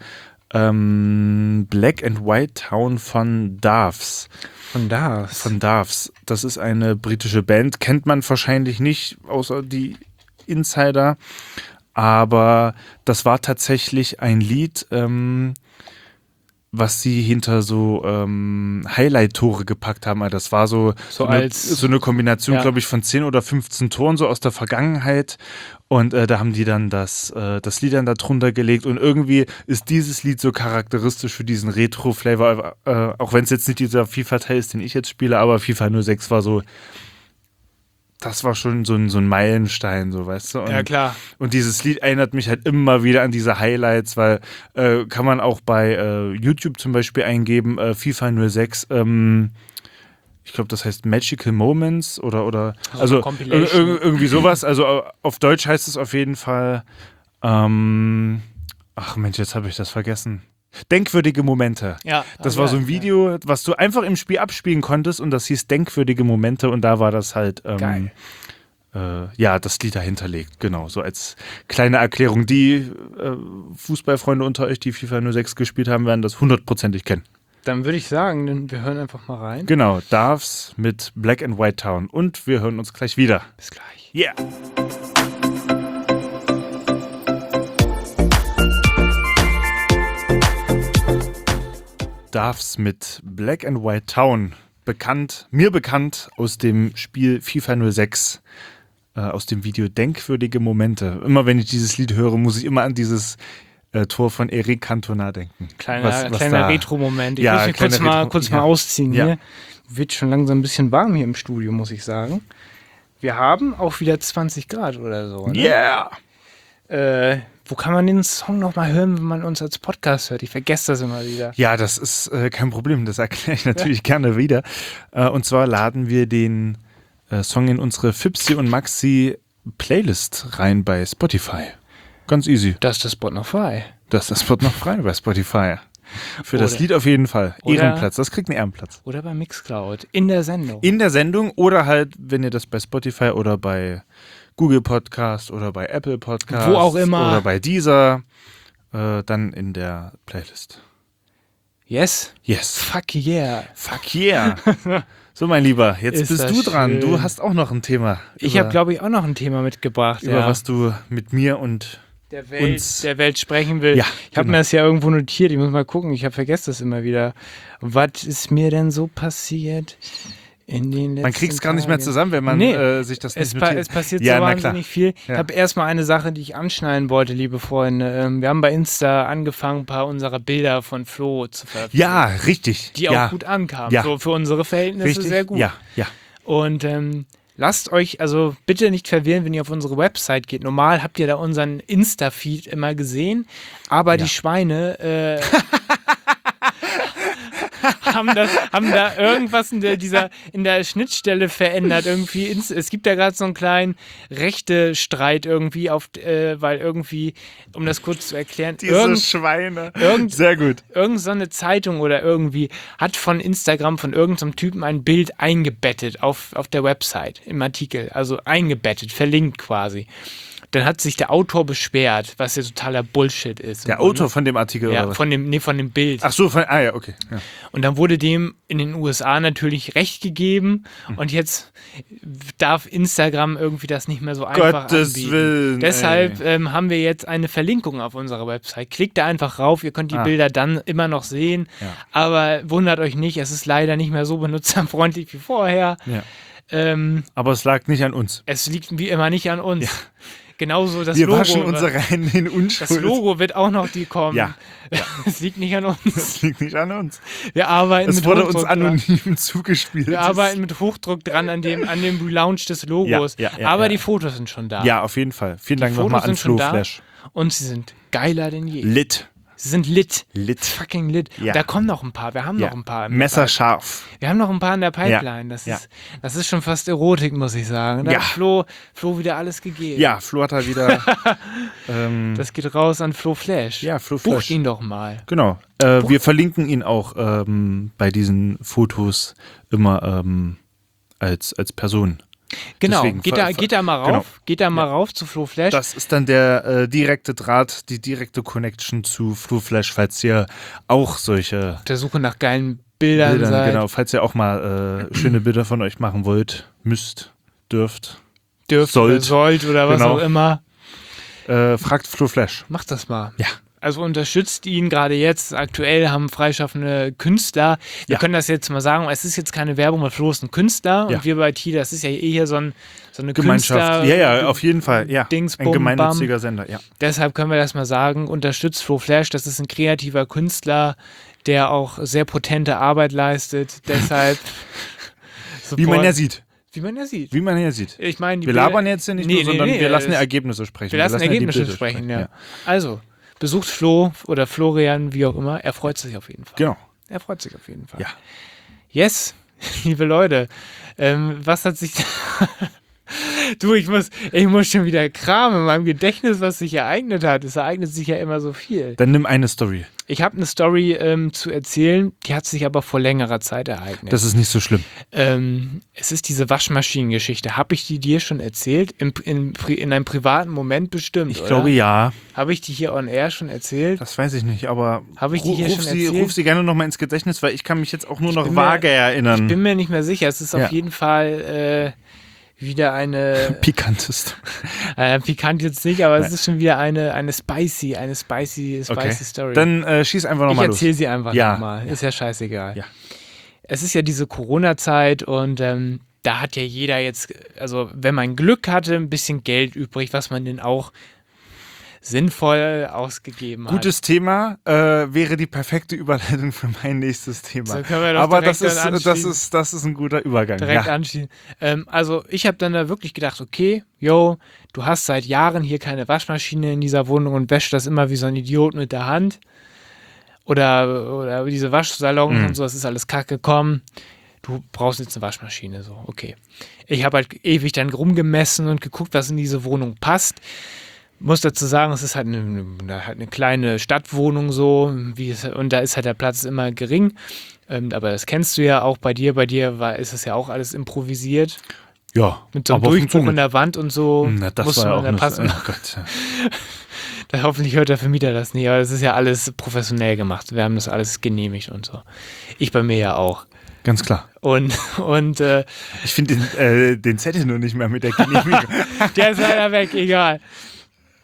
Black and White Town von Darfs. Von Darfs. Das ist eine britische Band, kennt man wahrscheinlich nicht, außer die Insider, aber das war tatsächlich ein Lied, was sie hinter so Highlight-Tore gepackt haben. Das war so eine Kombination, glaube ich, von 10 oder 15 Toren so aus der Vergangenheit. Und da haben die dann das Lied dann da drunter gelegt. Und irgendwie ist dieses Lied so charakteristisch für diesen Retro-Flavor, auch wenn es jetzt nicht dieser FIFA-Teil ist, den ich jetzt spiele, aber FIFA 06 war so, das war schon so ein Meilenstein, so, weißt du? Und, ja, klar. Und dieses Lied erinnert mich halt immer wieder an diese Highlights, weil kann man auch bei YouTube zum Beispiel eingeben, FIFA 06, ich glaube, das heißt Magical Moments oder also irgendwie sowas. Also auf Deutsch heißt es auf jeden Fall, ach Mensch, jetzt habe ich das vergessen. Denkwürdige Momente. Ja, das war so ein Video, was du einfach im Spiel abspielen konntest und das hieß Denkwürdige Momente und da war das halt geil. Das Lied dahinter liegt. Genau, so als kleine Erklärung. Die Fußballfreunde unter euch, die FIFA 06 gespielt haben, werden das 100%ig kennen. Dann würde ich sagen, wir hören einfach mal rein. Genau, Darfs mit Black and White Town und wir hören uns gleich wieder. Bis gleich. Yeah! Darfs mit Black and White Town, mir bekannt aus dem Spiel FIFA 06, aus dem Video Denkwürdige Momente. Immer wenn ich dieses Lied höre, muss ich immer an dieses Tor von Eric Cantona denken. Kleiner Retro-Moment. Ich muss mich kurz mal ausziehen hier. Wird schon langsam ein bisschen warm hier im Studio, muss ich sagen. Wir haben auch wieder 20 Grad oder so. Ne? Yeah! Wo kann man den Song nochmal hören, wenn man uns als Podcast hört? Ich vergesse das immer wieder. Ja, das ist kein Problem. Das erkläre ich natürlich gerne wieder. Und zwar laden wir den Song in unsere Fipsi und Maxi Playlist rein bei Spotify. Ganz easy. Da ist der Spot noch frei. Da ist der Spot noch frei bei Spotify. Für das Lied auf jeden Fall. Ehrenplatz. Das kriegt einen Ehrenplatz. Oder bei Mixcloud. In der Sendung. In der Sendung oder halt, wenn ihr das bei Spotify oder bei Google Podcast oder bei Apple Podcast. Wo auch immer. Oder bei Deezer. Dann in der Playlist. Yes? Yes. Fuck yeah. Fuck yeah. So, mein Lieber, jetzt bist du dran. Du hast auch noch ein Thema. Ich habe, glaube ich, auch noch ein Thema mitgebracht. Über was du mit mir und der Welt sprechen will. Ja, ich habe genau. mir das ja irgendwo notiert, ich muss mal gucken, ich vergesse das immer wieder. Was ist mir denn so passiert in den letzten Man kriegt es gar nicht mehr Tagen? zusammen, wenn man Nee. sich das Es nicht notiert. passiert Ja, so na wahnsinnig klar. viel. Ja. Ich habe erstmal eine Sache, die ich anschneiden wollte, liebe Freunde. Wir haben bei Insta angefangen, ein paar unserer Bilder von Flo zu veröffentlichen. Ja, richtig. Die ja. auch gut ankamen. Ja. So für unsere Verhältnisse Richtig. sehr gut. Ja, ja. Und lasst euch, also bitte nicht verwirren, wenn ihr auf unsere Website geht. Normal habt ihr da unseren Insta-Feed immer gesehen, aber die Schweine haben da irgendwas in der Schnittstelle verändert. Irgendwie es gibt da gerade so einen kleinen Rechte-Streit irgendwie, weil irgendwie, um das kurz zu erklären, Schweine. Sehr gut. irgend so eine Zeitung oder irgendwie hat von Instagram von irgendeinem Typen ein Bild eingebettet auf der Website im Artikel, also eingebettet, verlinkt quasi. Dann hat sich der Autor beschwert, was ja totaler Bullshit ist. Der Autor von dem Artikel, Ja, oder was? von dem Bild. Ach so, ja, okay. Ja. Und dann wurde dem in den USA natürlich Recht gegeben und jetzt darf Instagram irgendwie das nicht mehr so einfach Gottes anbieten. Willen, Deshalb haben wir jetzt eine Verlinkung auf unserer Website. Klickt da einfach rauf, ihr könnt die Bilder dann immer noch sehen, Ja. aber wundert euch nicht, es ist leider nicht mehr so benutzerfreundlich wie vorher. Ja. Aber es lag nicht an uns. Es liegt wie immer nicht an uns. Ja. Genauso das Wir Logo. waschen unsere Hände in Unschuld. Das Logo wird auch noch die kommen. Ja. Es liegt nicht an uns. Das liegt nicht an uns. Wir arbeiten Es mit wurde Hochdruck uns dran. anonym zugespielt. Wir arbeiten mit Hochdruck dran an dem Relaunch des Logos. Ja, ja, Aber ja. die Fotos sind schon da. Ja, auf jeden Fall. Vielen Dank Fotos nochmal an sind schon Flo da. Flash. Und sie sind geiler denn je. Lit. Sie sind lit. Lit. Fucking lit. Ja. Da kommen noch ein paar. Wir haben Ja. noch ein paar. Messerscharf. Wir haben noch ein paar in der Pipeline. Ja. Das ist schon fast Erotik, muss ich sagen. Da Ja. hat Flo wieder alles gegeben. Ja, Flo hat da wieder. Das geht raus an Flo Flash. Ja, Flo Bucht Flash. ihn doch mal. Genau. Wir verlinken ihn auch bei diesen Fotos immer als Person. Genau, Deswegen geht da mal rauf. genau. Geht da mal rauf zu Flo Flash. Das ist dann der direkte Draht, die direkte Connection zu Flo Flash, falls ihr auch solche Auf der Suche nach geilen Bildern seid. genau, falls ihr auch mal schöne Bilder von euch machen wollt, müsst, dürft, Dürft sollt. oder was Genau. auch immer. fragt Flo Flash. Macht das mal. Ja. Also unterstützt ihn gerade jetzt. Aktuell haben freischaffende Künstler. Wir Ja. können das jetzt mal sagen. Es ist jetzt keine Werbung, weil Flo ist ein Künstler Ja. und wir bei T, das ist ja hier so eine Gemeinschaft. Künstler. Ja, auf jeden Fall. Ja. Dings, Ein bum, gemeinnütziger Sender, ja. Deshalb können wir das mal sagen. Unterstützt Flo Flash. Das ist ein kreativer Künstler, der auch sehr potente Arbeit leistet. Deshalb. Wie man ja Support- sieht. Wie man ja sieht. Wie man ja sieht. Ich meine, die Wir Bilder- labern jetzt ja nicht Nee, nur, sondern nee, wir lassen es- ja Ergebnisse sprechen. Wir lassen ja die Ergebnisse Bilder sprechen, ja. Also, besucht Flo oder Florian, wie auch immer. Er freut sich auf jeden Fall. Genau. Er freut sich auf jeden Fall. Ja. Yes, liebe Leute. Was hat sich... Du, ich muss schon wieder kramen in meinem Gedächtnis, was sich ereignet hat. Es ereignet sich ja immer so viel. Dann nimm eine Story. Ich habe eine Story zu erzählen, die hat sich aber vor längerer Zeit ereignet. Das ist nicht so schlimm. Es ist diese Waschmaschinengeschichte. Habe ich die dir schon erzählt? In einem privaten Moment bestimmt, Ich oder? glaube ja. Habe ich die hier on air schon erzählt? Das weiß ich nicht, aber Habe ich die hier schon erzählt? ruf sie gerne nochmal ins Gedächtnis, weil ich kann mich jetzt auch nur noch bin vage Ich erinnern. bin mir nicht mehr sicher. Es ist Ja. auf jeden Fall wieder eine Pikantest. pikant jetzt nicht, aber es ist schon wieder eine spicy Okay. Story. Dann schieß einfach Ich nochmal los. erzähle sie einfach Ja. nochmal. Ist ja scheißegal. Ja. Es ist ja diese Corona-Zeit und da hat ja jeder jetzt, also wenn man Glück hatte, ein bisschen Geld übrig, was man denn auch sinnvoll ausgegeben hat. Gutes Thema, wäre die perfekte Überleitung für mein nächstes Thema. So können wir doch Aber direkt das dann ist, anschließen. das ist ein guter Übergang. Direkt ja. anschließen. Also ich habe dann da wirklich gedacht, okay, yo, du hast seit Jahren hier keine Waschmaschine in dieser Wohnung und wäschst das immer wie so ein Idiot mit der Hand. Oder diese Waschsalons und so, das ist alles kacke, komm. Du brauchst jetzt eine Waschmaschine, so, okay. Ich habe halt ewig dann rumgemessen und geguckt, was in diese Wohnung passt. Muss dazu sagen, es ist halt eine kleine Stadtwohnung so, und da ist halt der Platz immer gering. Aber das kennst du ja auch bei dir. Bei dir ist es ja auch alles improvisiert. Ja, Mit so einem aber Durchbruch in funktioniert. der Wand und so. Na, das musste war ja man auch da eine, passen. oh Gott. Hoffentlich hört der Vermieter das nicht, aber das ist ja alles professionell gemacht. Wir haben das alles genehmigt und so. Ich bei mir ja auch. Ganz klar. Und Ich finde den Zettel nur nicht mehr mit der Genehmigung. der ist leider weg, egal.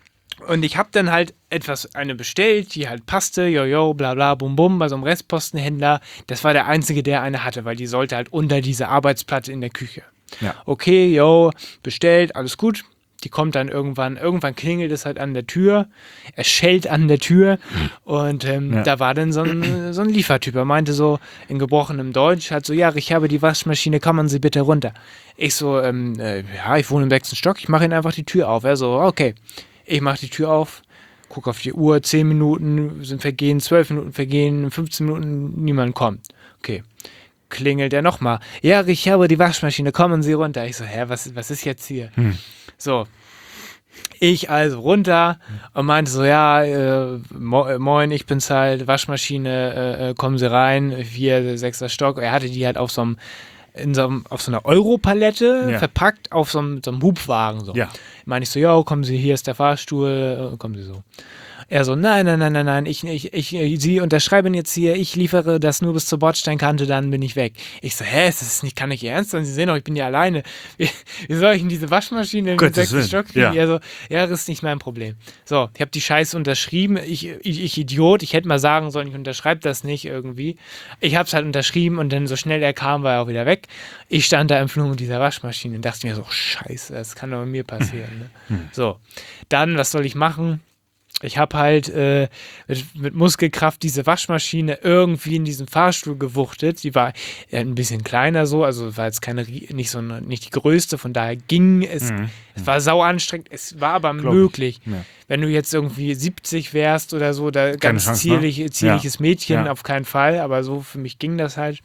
Und ich habe dann halt eine bestellt, die halt passte, jojo, bla bla, bum bum, bei so einem Restpostenhändler. Das war der Einzige, der eine hatte, weil die sollte halt unter diese Arbeitsplatte in der Küche. Ja. Okay, jo, bestellt, alles gut. Die kommt dann irgendwann klingelt es halt an der Tür, es schellt an der Tür und da war dann so ein Liefertyp, er meinte so in gebrochenem Deutsch, halt so, ja, ich habe die Waschmaschine, kommen Sie bitte runter. Ich so, ja, ich wohne im 6. Stock, ich mache Ihnen einfach die Tür auf. Er so, okay, ich mache die Tür auf, gucke auf die Uhr, 10 Minuten sind vergehen, 12 Minuten vergehen, 15 Minuten, niemand kommt. Okay. Klingelt er nochmal. Ja, ich habe die Waschmaschine, kommen Sie runter. Ich so, was ist jetzt hier? So, ich also runter und meinte so, ja, moin, ich bin's halt, Waschmaschine, kommen Sie rein, 4, 6. Stock. Er hatte die halt auf so einer Europalette verpackt, auf so einem Hubwagen. So. Ja. Meine ich so, ja, kommen Sie, hier ist der Fahrstuhl, kommen Sie so. Er so, nein, Sie unterschreiben jetzt hier, ich liefere das nur bis zur Bordsteinkante, dann bin ich weg. Ich so, ist das nicht, kann nicht ernst sein? Sie sehen doch, ich bin ja alleine. Wie soll ich in diese Waschmaschine in den 6. Stock kriegen? Er so, ja, das ist nicht mein Problem. So, ich habe die Scheiße unterschrieben, ich Idiot, ich hätte mal sagen sollen, ich unterschreibe das nicht irgendwie. Ich habe es halt unterschrieben und dann so schnell er kam, war er auch wieder weg. Ich stand da im Flur mit dieser Waschmaschine und dachte mir so, Scheiße, das kann doch mir passieren. Ne? So, dann, was soll ich machen? Ich habe halt mit Muskelkraft diese Waschmaschine irgendwie in diesen Fahrstuhl gewuchtet. Die war ein bisschen kleiner so, also war jetzt nicht die größte, von daher ging es. Es war sau anstrengend, es war aber möglich. Ja. Wenn du jetzt irgendwie 70 wärst oder so, da ganz Chance, zierliches Mädchen, auf keinen Fall, aber so für mich ging das halt.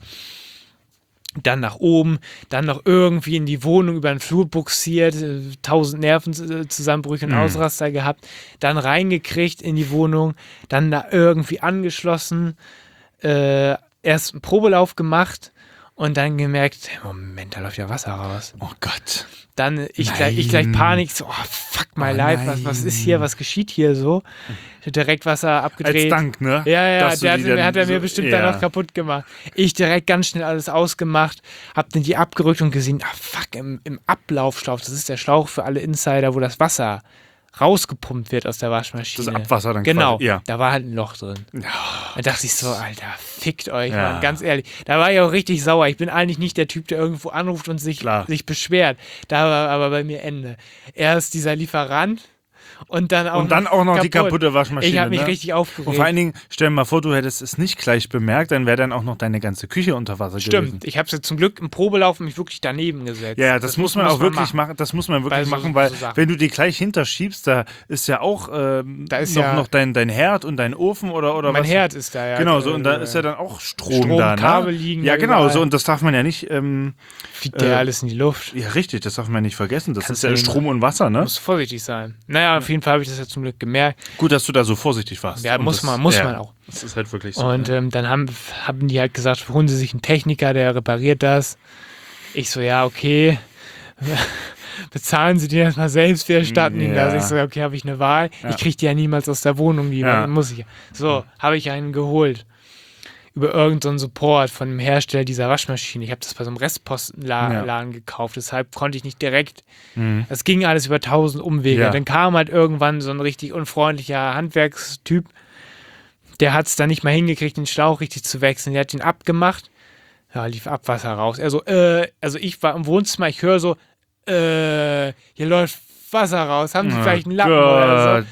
Dann nach oben, dann noch irgendwie in die Wohnung über den Flur buxiert, 1000 Nervenzusammenbrüche und Ausraster gehabt, dann reingekriegt in die Wohnung, dann da irgendwie angeschlossen, erst einen Probelauf gemacht und dann gemerkt, Moment, da läuft ja Wasser raus. Oh Gott. Dann ich gleich Panik, so, oh fuck my life, was ist hier, was geschieht hier so? Direkt Wasser abgedreht. Als Dank, ne? Ja, hat er mir bestimmt dann noch kaputt gemacht. Ich direkt ganz schnell alles ausgemacht, hab dann die abgerückt und gesehen, fuck, im Ablaufschlauch, das ist der Schlauch für alle Insider, wo das Wasser rausgepumpt wird aus der Waschmaschine. Das Abwasser dann genau, quasi, ja. Da war halt ein Loch drin. Ja. Da dachte ich so, Alter, fickt euch, Mann, ganz ehrlich. Da war ich auch richtig sauer. Ich bin eigentlich nicht der Typ, der irgendwo anruft und sich beschwert. Da war aber bei mir Ende. Erst dieser Lieferant und dann auch noch die kaputte Waschmaschine. Ich habe mich richtig aufgeregt. Und vor allen Dingen, stell dir mal vor, du hättest es nicht gleich bemerkt, dann wäre dann auch noch deine ganze Küche unter Wasser gewesen. Stimmt, ich habe es jetzt zum Glück im Probelauf mich wirklich daneben gesetzt. Ja, das muss man auch wirklich machen. Das muss man wirklich machen, weil wenn du die gleich hinterschiebst, da ist ja auch noch dein Herd und dein Ofen oder mein was. Herd ist da, ja. Genau, so, und da ist ja dann auch Strom da. Ne? Kabel liegen. Ja, genau, so, und das darf man ja nicht. Fliegt ja alles in die Luft. Ja, richtig, das darf man nicht vergessen. Das ist ja Strom und Wasser, ne? Muss vorsichtig sein. Naja, auf jeden Fall habe ich das ja zum Glück gemerkt. Gut, dass du da so vorsichtig warst. Ja, muss man auch. Das ist halt wirklich so. Und dann haben die halt gesagt, holen Sie sich einen Techniker, der repariert das. Ich so, ja, okay. Bezahlen Sie die erstmal selbst, wir erstatten Ihnen das. Ich so, okay, habe ich eine Wahl. Ja. Ich kriege die ja niemals aus der Wohnung, muss ich ja. So, habe ich einen geholt. Über irgendeinen Support von dem Hersteller dieser Waschmaschine. Ich habe das bei so einem Restpostenladen gekauft, deshalb konnte ich nicht direkt. Das ging alles über 1000 Umwege. Dann kam halt irgendwann so ein richtig unfreundlicher Handwerkstyp, der hat es dann nicht mal hingekriegt, den Schlauch richtig zu wechseln. Der hat ihn abgemacht, lief Abwasser raus. Also ich war im Wohnzimmer, ich höre so, hier läuft Wasser raus. Haben Sie vielleicht einen Lappen oder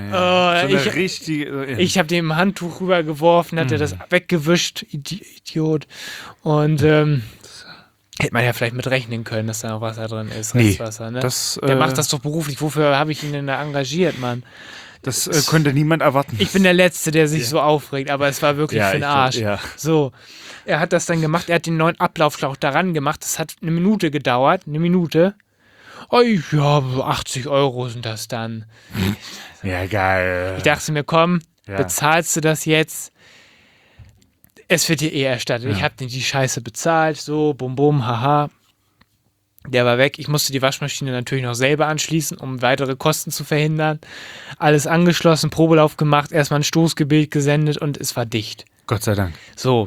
so? Ich habe dem ein Handtuch rübergeworfen, hat er das weggewischt, Idiot. Und hätte man ja vielleicht mit rechnen können, dass da noch Wasser drin ist, Restwasser. Ne? Der macht das doch beruflich. Wofür habe ich ihn denn da engagiert, Mann? Das könnte niemand erwarten. Ich bin der Letzte, der sich so aufregt, aber es war wirklich für den Arsch. So, er hat das dann gemacht, er hat den neuen Ablaufschlauch daran gemacht. Das hat eine Minute gedauert, Oh, ja, 80 € sind das dann. Ja, geil. Ich dachte mir, komm, bezahlst du das jetzt? Es wird dir erstattet. Ich habe die Scheiße bezahlt, so, bum, bum, haha. Der war weg. Ich musste die Waschmaschine natürlich noch selber anschließen, um weitere Kosten zu verhindern. Alles angeschlossen, Probelauf gemacht, erstmal ein Stoßgebet gesendet und es war dicht. Gott sei Dank. So.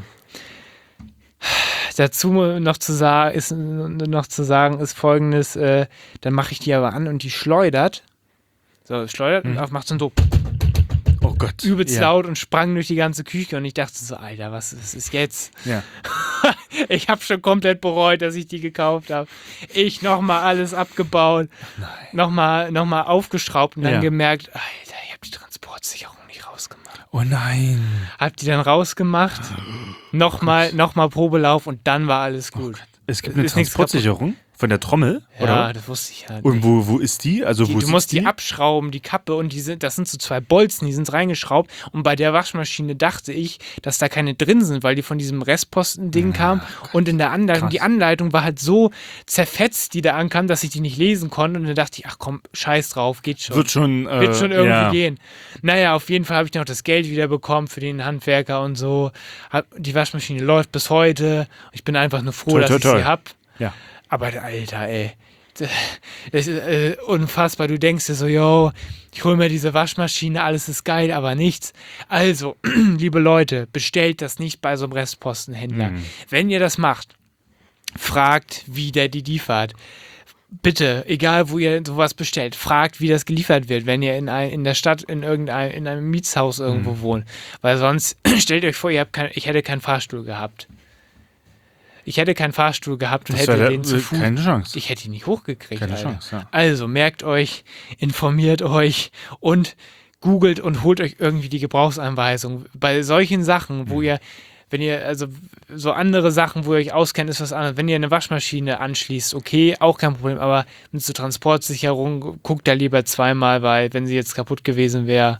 Dazu noch zu sagen ist Folgendes, dann mache ich die aber an und die schleudert So, schleudert und macht so Oh Gott. übelst laut und sprang durch die ganze Küche und ich dachte so, Alter, was ist jetzt? Ja. Ich habe schon komplett bereut, dass ich die gekauft habe. Ich nochmal alles abgebaut, nochmal aufgeschraubt und dann gemerkt, Alter, ich habe die Transportsicherung nicht rausgemacht. Oh nein. Hab die dann rausgemacht, nochmal Probelauf und dann war alles gut. Es gibt eine Ist nichts Transportsicherung von der Trommel, oder? Ja, das wusste ich ja nicht. Und wo ist die? Also wo Du musst die abschrauben, die Kappe, und das sind so 2 Bolzen, die sind reingeschraubt. Und bei der Waschmaschine dachte ich, dass da keine drin sind, weil die von diesem Restposten-Ding kam. Und in der Anleitung, die Anleitung war halt so zerfetzt, die da ankam, dass ich die nicht lesen konnte. Und dann dachte ich, ach komm, scheiß drauf, geht schon. Wird schon irgendwie gehen. Naja, auf jeden Fall habe ich noch das Geld wieder bekommen für den Handwerker und so. Die Waschmaschine läuft bis heute. Ich bin einfach nur froh, dass ich sie habe. Ja. Aber Alter, ey, das ist unfassbar. Du denkst dir so, yo, ich hole mir diese Waschmaschine, alles ist geil, aber nichts. Also, liebe Leute, bestellt das nicht bei so einem Restpostenhändler. Wenn ihr das macht, fragt, wie der die liefert. Bitte, egal wo ihr sowas bestellt, fragt, wie das geliefert wird, wenn ihr in der Stadt in einem Mietshaus irgendwo wohnt. Weil sonst, stellt euch vor, ich hätte keinen Fahrstuhl gehabt. Ich hätte keinen Fahrstuhl gehabt und hätte den zu Fuß. Keine Chance. Ich hätte ihn nicht hochgekriegt. Keine Alter. Chance, ja. Also merkt euch, informiert euch und googelt und holt euch irgendwie die Gebrauchsanweisung. Bei solchen Sachen, wo ihr, wenn ihr, also so andere Sachen, wo ihr euch auskennt, ist was anderes. Wenn ihr eine Waschmaschine anschließt, okay, auch kein Problem, aber mit so Transportsicherung, guckt da lieber zweimal, weil wenn sie jetzt kaputt gewesen wäre,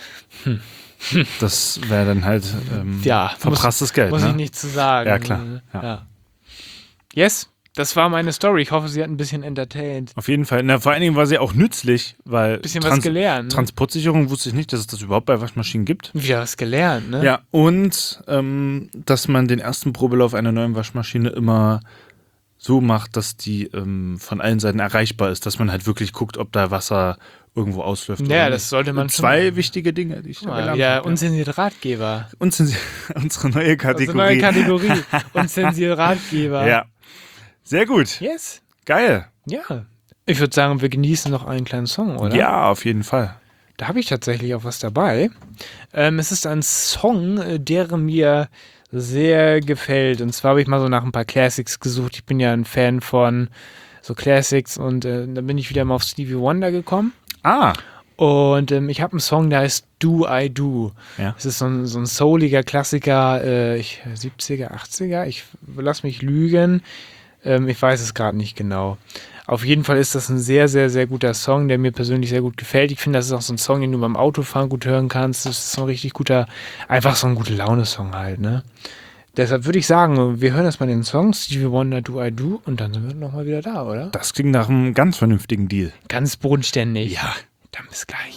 Das wäre dann halt verprasstes Geld. Muss ne? ich nichts zu sagen. Ja, klar. Ja. Yes, das war meine Story. Ich hoffe, sie hat ein bisschen entertained. Auf jeden Fall. Na, vor allen Dingen war sie auch nützlich, weil Bisschen was gelernt. Ne? Transportsicherung wusste ich nicht, dass es das überhaupt bei Waschmaschinen gibt. Wieder was gelernt, ne? Ja, und dass man den ersten Probelauf einer neuen Waschmaschine immer so macht, dass die von allen Seiten erreichbar ist, dass man halt wirklich guckt, ob da Wasser irgendwo ausläuft. Ja, oder das nicht. sollte man 2 wichtige Dinge, die ich da gelernt habe. Unzensierte Ratgeber. Unsere neue Kategorie. Unsere neue Kategorie. Unzensierte Ratgeber. Ja. Sehr gut. Yes. Geil. Ja. Ich würde sagen, wir genießen noch einen kleinen Song, oder? Ja, auf jeden Fall. Da habe ich tatsächlich auch was dabei. Es ist ein Song, der mir sehr gefällt. Und zwar habe ich mal so nach ein paar Classics gesucht. Ich bin ja ein Fan von so Classics und dann bin ich wieder mal auf Stevie Wonder gekommen. Ah. Und ich habe einen Song, der heißt Do I Do. Ja. Es ist so ein souliger Klassiker, 70er, 80er. Ich lass mich lügen. Ich weiß es gerade nicht genau. Auf jeden Fall ist das ein sehr, sehr, sehr guter Song, der mir persönlich sehr gut gefällt. Ich finde, das ist auch so ein Song, den du beim Autofahren gut hören kannst. Das ist so ein richtig guter, einfach so ein gute Laune-Song halt, ne? Deshalb würde ich sagen, wir hören erstmal den Song Stevie Wonder Do I Do und dann sind wir nochmal wieder da, oder? Das klingt nach einem ganz vernünftigen Deal. Ganz bodenständig. Ja. Dann bis gleich.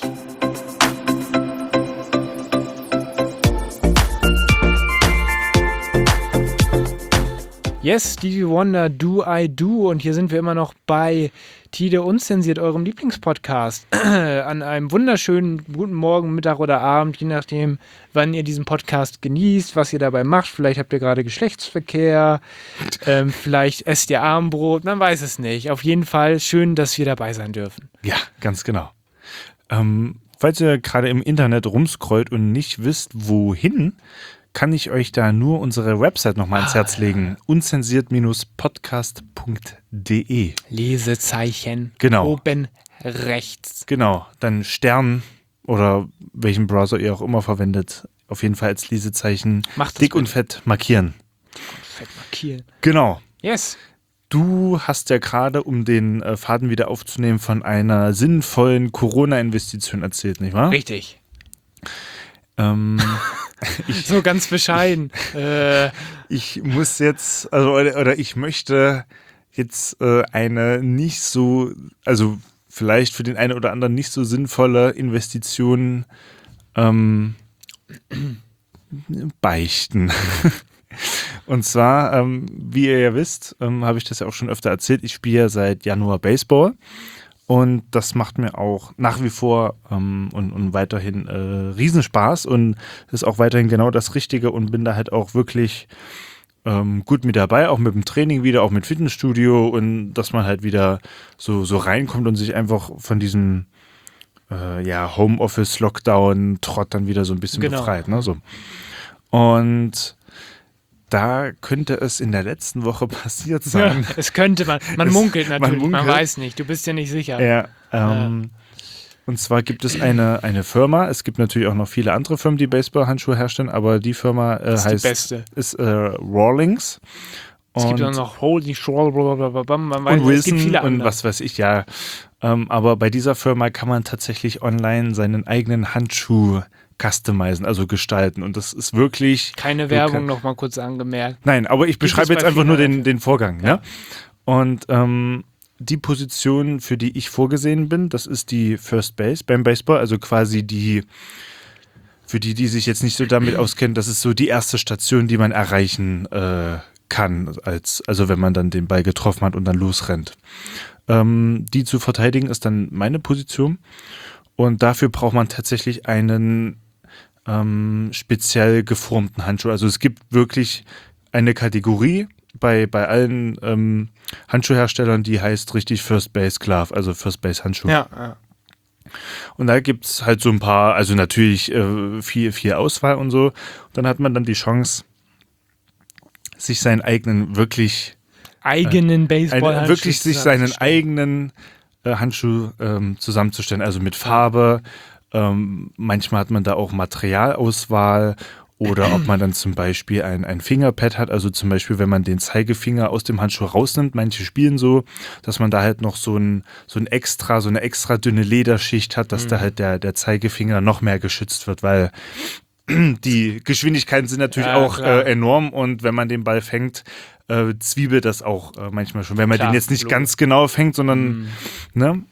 Yes, Stevie Wonder, Do I Do. Und hier sind wir immer noch bei Tide Unzensiert, eurem Lieblingspodcast. An einem wunderschönen guten Morgen, Mittag oder Abend, je nachdem, wann ihr diesen Podcast genießt, was ihr dabei macht. Vielleicht habt ihr gerade Geschlechtsverkehr, vielleicht esst ihr Abendbrot, man weiß es nicht. Auf jeden Fall schön, dass wir dabei sein dürfen. Ja, ganz genau. Falls ihr gerade im Internet rumscrollt und nicht wisst, wohin, kann ich euch da nur unsere Website nochmal ans Herz legen. Unzensiert-podcast.de. Lesezeichen. Genau. Oben rechts. Genau. Dann Stern oder welchen Browser ihr auch immer verwendet. Auf jeden Fall als Lesezeichen Macht das dick bitte. und fett markieren. Fett markieren. Genau. Yes. Du hast ja gerade, um den Faden wieder aufzunehmen, von einer sinnvollen Corona-Investition erzählt, nicht wahr? Richtig. Ich So ganz bescheiden. Ich muss jetzt, oder ich möchte jetzt eine nicht so, also vielleicht für den einen oder anderen nicht so sinnvolle Investition beichten. Und zwar, wie ihr ja wisst, habe ich das ja auch schon öfter erzählt, ich spiele ja seit Januar Baseball. Und das macht mir auch nach wie vor und weiterhin Riesenspaß und ist auch weiterhin genau das Richtige und bin da halt auch wirklich gut mit dabei, auch mit dem Training wieder, auch mit Fitnessstudio und dass man halt wieder so reinkommt und sich einfach von diesem Homeoffice, Lockdown, Trott dann wieder so ein bisschen befreit. Ne? So. Und da könnte es in der letzten Woche passiert sein. Ja, es könnte man munkelt natürlich, man weiß nicht, du bist ja nicht sicher. Ja, und zwar gibt es eine Firma, es gibt natürlich auch noch viele andere Firmen, die Baseballhandschuhe herstellen, aber die Firma ist heißt die beste. Ist Rawlings. Es gibt auch noch Holy Shawl, man weiß, und Wilson es gibt viele andere. und was weiß ich, ja. Aber bei dieser Firma kann man tatsächlich online seinen eigenen Handschuh customizen, also gestalten. Und das ist wirklich... Keine Werbung, noch mal kurz angemerkt. Nein, aber ich beschreibe jetzt einfach nur den Vorgang. Ja. Ne? Und die Position, für die ich vorgesehen bin, das ist die First Base beim Baseball, also quasi für die sich jetzt nicht so damit auskennen, das ist so die erste Station, die man erreichen kann, also wenn man dann den Ball getroffen hat und dann losrennt. Die zu verteidigen ist dann meine Position und dafür braucht man tatsächlich einen speziell geformten Handschuh. Also es gibt wirklich eine Kategorie bei allen Handschuhherstellern, die heißt richtig First Base Glove, also First Base Handschuh. Ja. Und da gibt es halt so ein paar, also natürlich viel Auswahl und so. Und dann hat man dann die Chance, sich seinen eigenen Baseball-Handschuh wirklich sich seinen eigenen Handschuh zusammenzustellen, also mit Farbe. Manchmal hat man da auch Materialauswahl oder ob man dann zum Beispiel ein Fingerpad hat, also zum Beispiel, wenn man den Zeigefinger aus dem Handschuh rausnimmt, manche spielen so, dass man da halt noch so eine extra dünne Lederschicht hat, dass da halt der Zeigefinger noch mehr geschützt wird, weil die Geschwindigkeiten sind natürlich auch enorm und wenn man den Ball fängt, zwiebelt das auch manchmal schon, wenn man den jetzt nicht ganz genau fängt, sondern ne?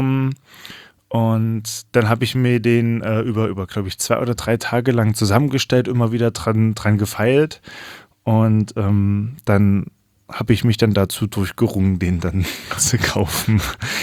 Und dann habe ich mir den über glaube ich 2 oder 3 Tage lang zusammengestellt, immer wieder dran gefeilt und dann habe ich mich dann dazu durchgerungen, den dann zu kaufen.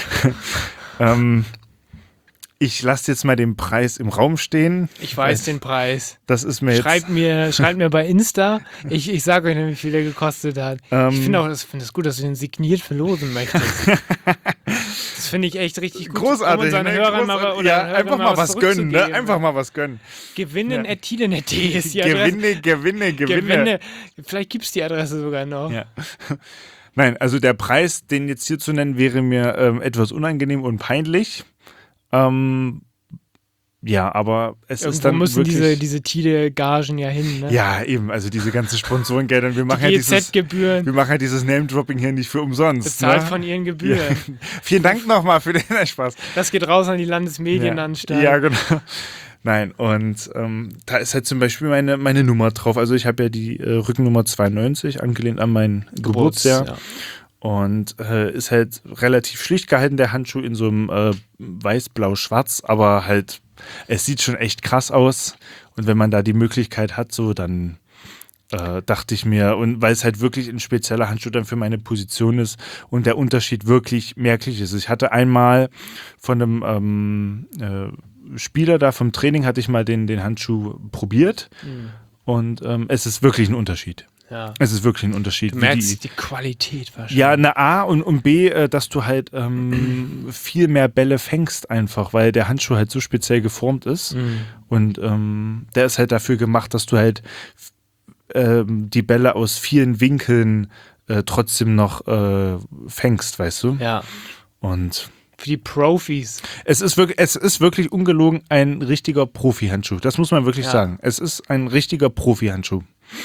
Ich lasse jetzt mal den Preis im Raum stehen. Ich weiß den Preis. Das ist mir schreibt mir bei Insta. Ich sage euch nämlich, wie viel der gekostet hat. Ich finde es gut, dass du den signiert verlosen möchtest. Das finde ich echt richtig gut. Großartig. Unseren Hörern mal, einfach mal was gönnen, ne? Einfach mal was gönnen. Gewinnen@tide.net ist die Adresse. Gewinne. Vielleicht gibt es die Adresse sogar noch. Ja. Nein, also der Preis, den jetzt hier zu nennen, wäre mir etwas unangenehm und peinlich. Ja, aber es Irgendwo ist dann müssen wirklich... diese Tide-Gagen ja hin, ne? Ja, eben, also diese ganzen Sponsorengelder. Wir machen GZ-Gebühren. Wir machen ja dieses Name-Dropping hier nicht für umsonst. Bezahlt von ihren Gebühren. Ja. Vielen Dank nochmal für den Spaß. Das geht raus an die Landesmedienanstalt. Ja, genau. Nein, und da ist halt zum Beispiel meine Nummer drauf. Also ich habe ja die Rückennummer 92, angelehnt an mein Geburtsjahr. Ja. Und ist halt relativ schlicht gehalten, der Handschuh in so einem weiß-blau-schwarz, aber halt, es sieht schon echt krass aus. Und wenn man da die Möglichkeit hat, so, dann dachte ich mir, und weil es halt wirklich ein spezieller Handschuh dann für meine Position ist und der Unterschied wirklich merklich ist. Ich hatte einmal von einem Spieler da vom Training, hatte ich mal den Handschuh probiert und es ist wirklich ein Unterschied. Ja. Es ist wirklich ein Unterschied. Du merkst die Qualität wahrscheinlich. Ja, eine A und B, dass du halt viel mehr Bälle fängst einfach, weil der Handschuh halt so speziell geformt ist. Und der ist halt dafür gemacht, dass du halt die Bälle aus vielen Winkeln trotzdem noch fängst, weißt du? Ja. Und für die Profis. Es ist wirklich ungelogen ein richtiger Profi-Handschuh. Das muss man wirklich sagen. Es ist ein richtiger Profi-Handschuh.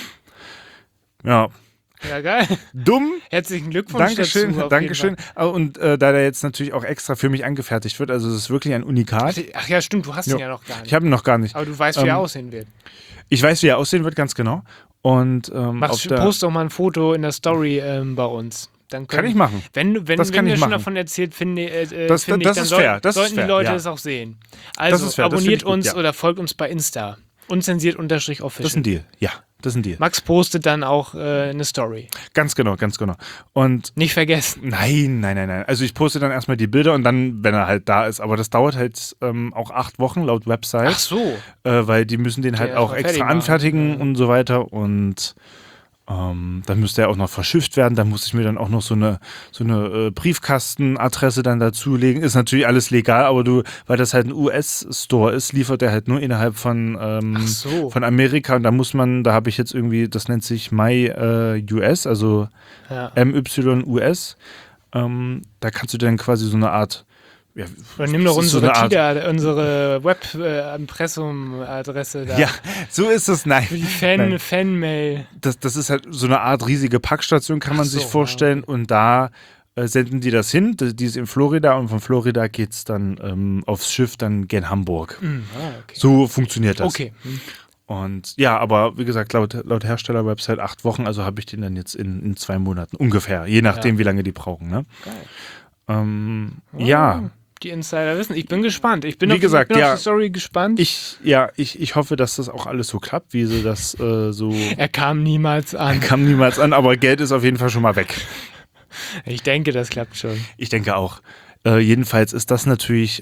Ja. Ja, geil. Dumm. Herzlichen Glückwunsch dazu. Dankeschön. Und da der jetzt natürlich auch extra für mich angefertigt wird, also es ist wirklich ein Unikat. Ach ja, stimmt, du hast ihn ja noch gar nicht. Ich habe ihn noch gar nicht. Aber du weißt, wie er aussehen wird. Ich weiß, wie er aussehen wird, ganz genau. Und post doch mal ein Foto in der Story bei uns. Dann kann ich machen. Wenn du schon davon erzählt, dann sollten die Leute es auch sehen. Also abonniert uns oder folgt uns bei Insta. Unzensiert_official. Das ist ein Deal, ja. Das ist ein Deal. Max postet dann auch eine Story. Ganz genau. Und nicht vergessen. Nein. Also ich poste dann erstmal die Bilder und dann, wenn er halt da ist. Aber das dauert halt auch 8 Wochen laut Website. Ach so. Weil die müssen den halt auch extra anfertigen und so weiter. Und Dann müsste er auch noch verschifft werden. Da muss ich mir dann auch noch so eine Briefkastenadresse dann dazulegen. Ist natürlich alles legal, aber weil das halt ein US-Store ist, liefert er halt nur innerhalb von von Amerika. Und da habe ich jetzt irgendwie, das nennt sich My US, also MYUS. Da kannst du dann quasi so eine Art. Ja, oder nimm doch unsere TIDA, unsere Web-Impressum-Adresse da. Ja, so ist es, nein. Für die Nein. Fan-Mail. Das ist halt so eine Art riesige Packstation, kann man sich vorstellen. Und da senden die das hin. Die ist in Florida und von Florida geht es dann aufs Schiff dann gen Hamburg. Okay. So funktioniert das. Okay. Und ja, aber wie gesagt, laut Hersteller-Website 8 Wochen, also habe ich den dann jetzt in 2 Monaten ungefähr, je nachdem, wie lange die brauchen. Ne? Geil. Ja. Die Insider wissen. Ich bin gespannt. Ich bin Wie auf gesagt, die Story gespannt. Ich hoffe, dass das auch alles so klappt, wie sie das so. Er kam niemals an. Aber Geld ist auf jeden Fall schon mal weg. Ich denke, das klappt schon. Ich denke auch. Jedenfalls ist das natürlich,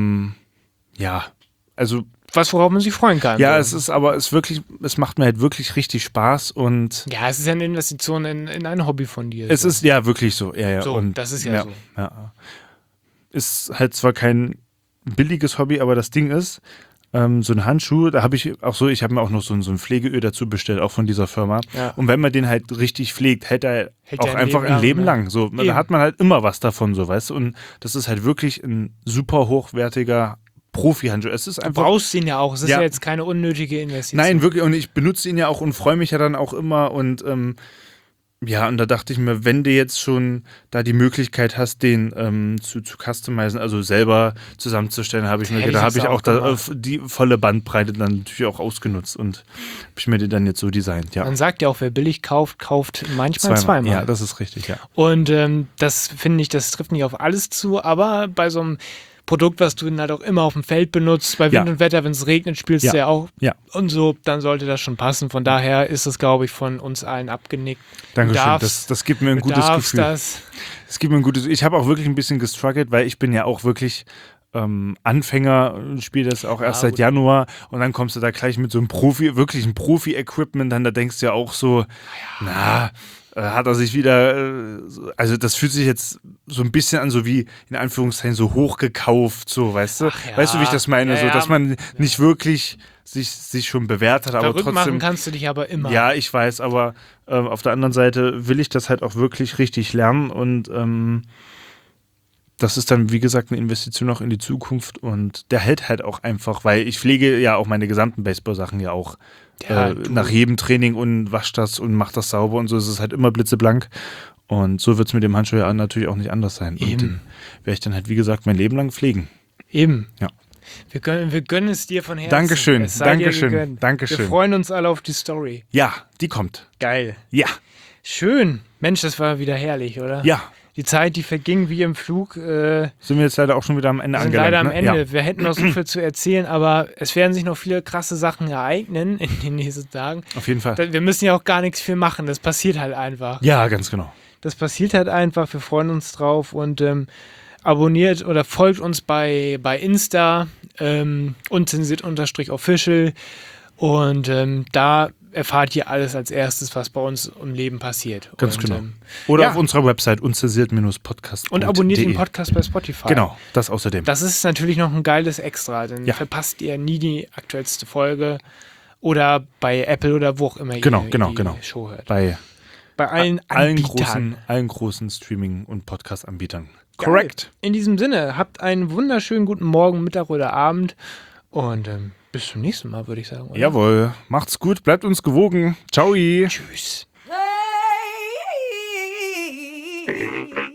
also. Was, worauf man sich freuen kann. Ja, so. es macht mir halt wirklich richtig Spaß und. Ja, es ist ja eine Investition in ein Hobby von dir. Es ist ja wirklich so, ja. So, und, das ist ja so. Ja. Ist halt zwar kein billiges Hobby, aber das Ding ist, so ein Handschuh, da habe ich auch ich habe mir auch noch so ein Pflegeöl dazu bestellt, auch von dieser Firma. Ja. Und wenn man den halt richtig pflegt, hält er auch einfach ein Leben lang. So, da hat man halt immer was davon, so, weißt du. Und das ist halt wirklich ein super hochwertiger Profi-Handschuh. Es ist einfach, du brauchst ihn ja auch. Es ist ja jetzt keine unnötige Investition. Nein, wirklich. Und ich benutze ihn ja auch und freue mich ja dann auch immer. Und ja, und da dachte ich mir, wenn du jetzt schon da die Möglichkeit hast, den zu customizen, also selber zusammenzustellen, habe ich mir gedacht, da habe ich auch die volle Bandbreite dann natürlich auch ausgenutzt und habe ich mir den dann jetzt so designt. Ja. Man sagt ja auch, wer billig kauft, kauft manchmal zweimal. Ja, das ist richtig, ja. Und das finde ich, das trifft nicht auf alles zu, aber bei so einem Produkt, was du dann halt auch immer auf dem Feld benutzt, bei Wind und Wetter, wenn es regnet, spielst du ja auch und so, dann sollte das schon passen. Von daher ist es, glaube ich, von uns allen abgenickt. Dankeschön, das gibt mir ein gutes Gefühl. Das gibt mir ein gutes. Ich habe auch wirklich ein bisschen gestruggelt, weil ich bin ja auch wirklich Anfänger und spiele das auch erst seit Januar und dann kommst du da gleich mit so einem wirklichen Profi-Equipment, dann da denkst du ja auch so, hat er sich wieder, also das fühlt sich jetzt so ein bisschen an, so wie in Anführungszeichen so hochgekauft, so, weißt du? Weißt du, wie ich das meine? So, dass man nicht wirklich sich schon bewährt hat, aber trotzdem. Machen kannst du dich aber immer. Ja, ich weiß, aber auf der anderen Seite will ich das halt auch wirklich richtig lernen und das ist dann, wie gesagt, eine Investition auch in die Zukunft und der hält halt auch einfach, weil ich pflege ja auch meine gesamten Baseball-Sachen ja auch nach jedem Training und wasche das und mache das sauber und so ist es halt immer blitzeblank und so wird es mit dem Handschuh ja natürlich auch nicht anders sein. Eben. Und den werde ich dann halt, wie gesagt, mein Leben lang pflegen. Eben. Ja. Wir gönnen es dir von Herzen. Dankeschön. Wir freuen uns alle auf die Story. Ja, die kommt. Geil. Ja. Schön. Mensch, das war wieder herrlich, oder? Ja. Die Zeit, die verging wie im Flug. Sind wir jetzt leider auch schon wieder am Ende angelangt. Leider am Ende. Ja. Wir hätten noch so viel zu erzählen, aber es werden sich noch viele krasse Sachen ereignen in den nächsten Tagen. Auf jeden Fall. Wir müssen ja auch gar nichts viel machen. Das passiert halt einfach. Ja, ganz genau. Das passiert halt einfach. Wir freuen uns drauf und abonniert oder folgt uns bei Insta, unzensiert_official und da erfahrt ihr alles als erstes, was bei uns im Leben passiert. Ganz genau. Oder auf unserer Website unzensiert-podcast.de. Und abonniert den Podcast bei Spotify. Genau, das außerdem. Das ist natürlich noch ein geiles Extra, dann verpasst ihr nie die aktuellste Folge oder bei Apple oder wo auch immer ihr die Show hört. Bei allen Anbietern. allen großen Streaming- und Podcast-Anbietern. Korrekt. In diesem Sinne, habt einen wunderschönen guten Morgen, Mittag oder Abend und bis zum nächsten Mal, würde ich sagen. Oder? Jawohl. Macht's gut, bleibt uns gewogen. Ciao. Tschüss. Hey.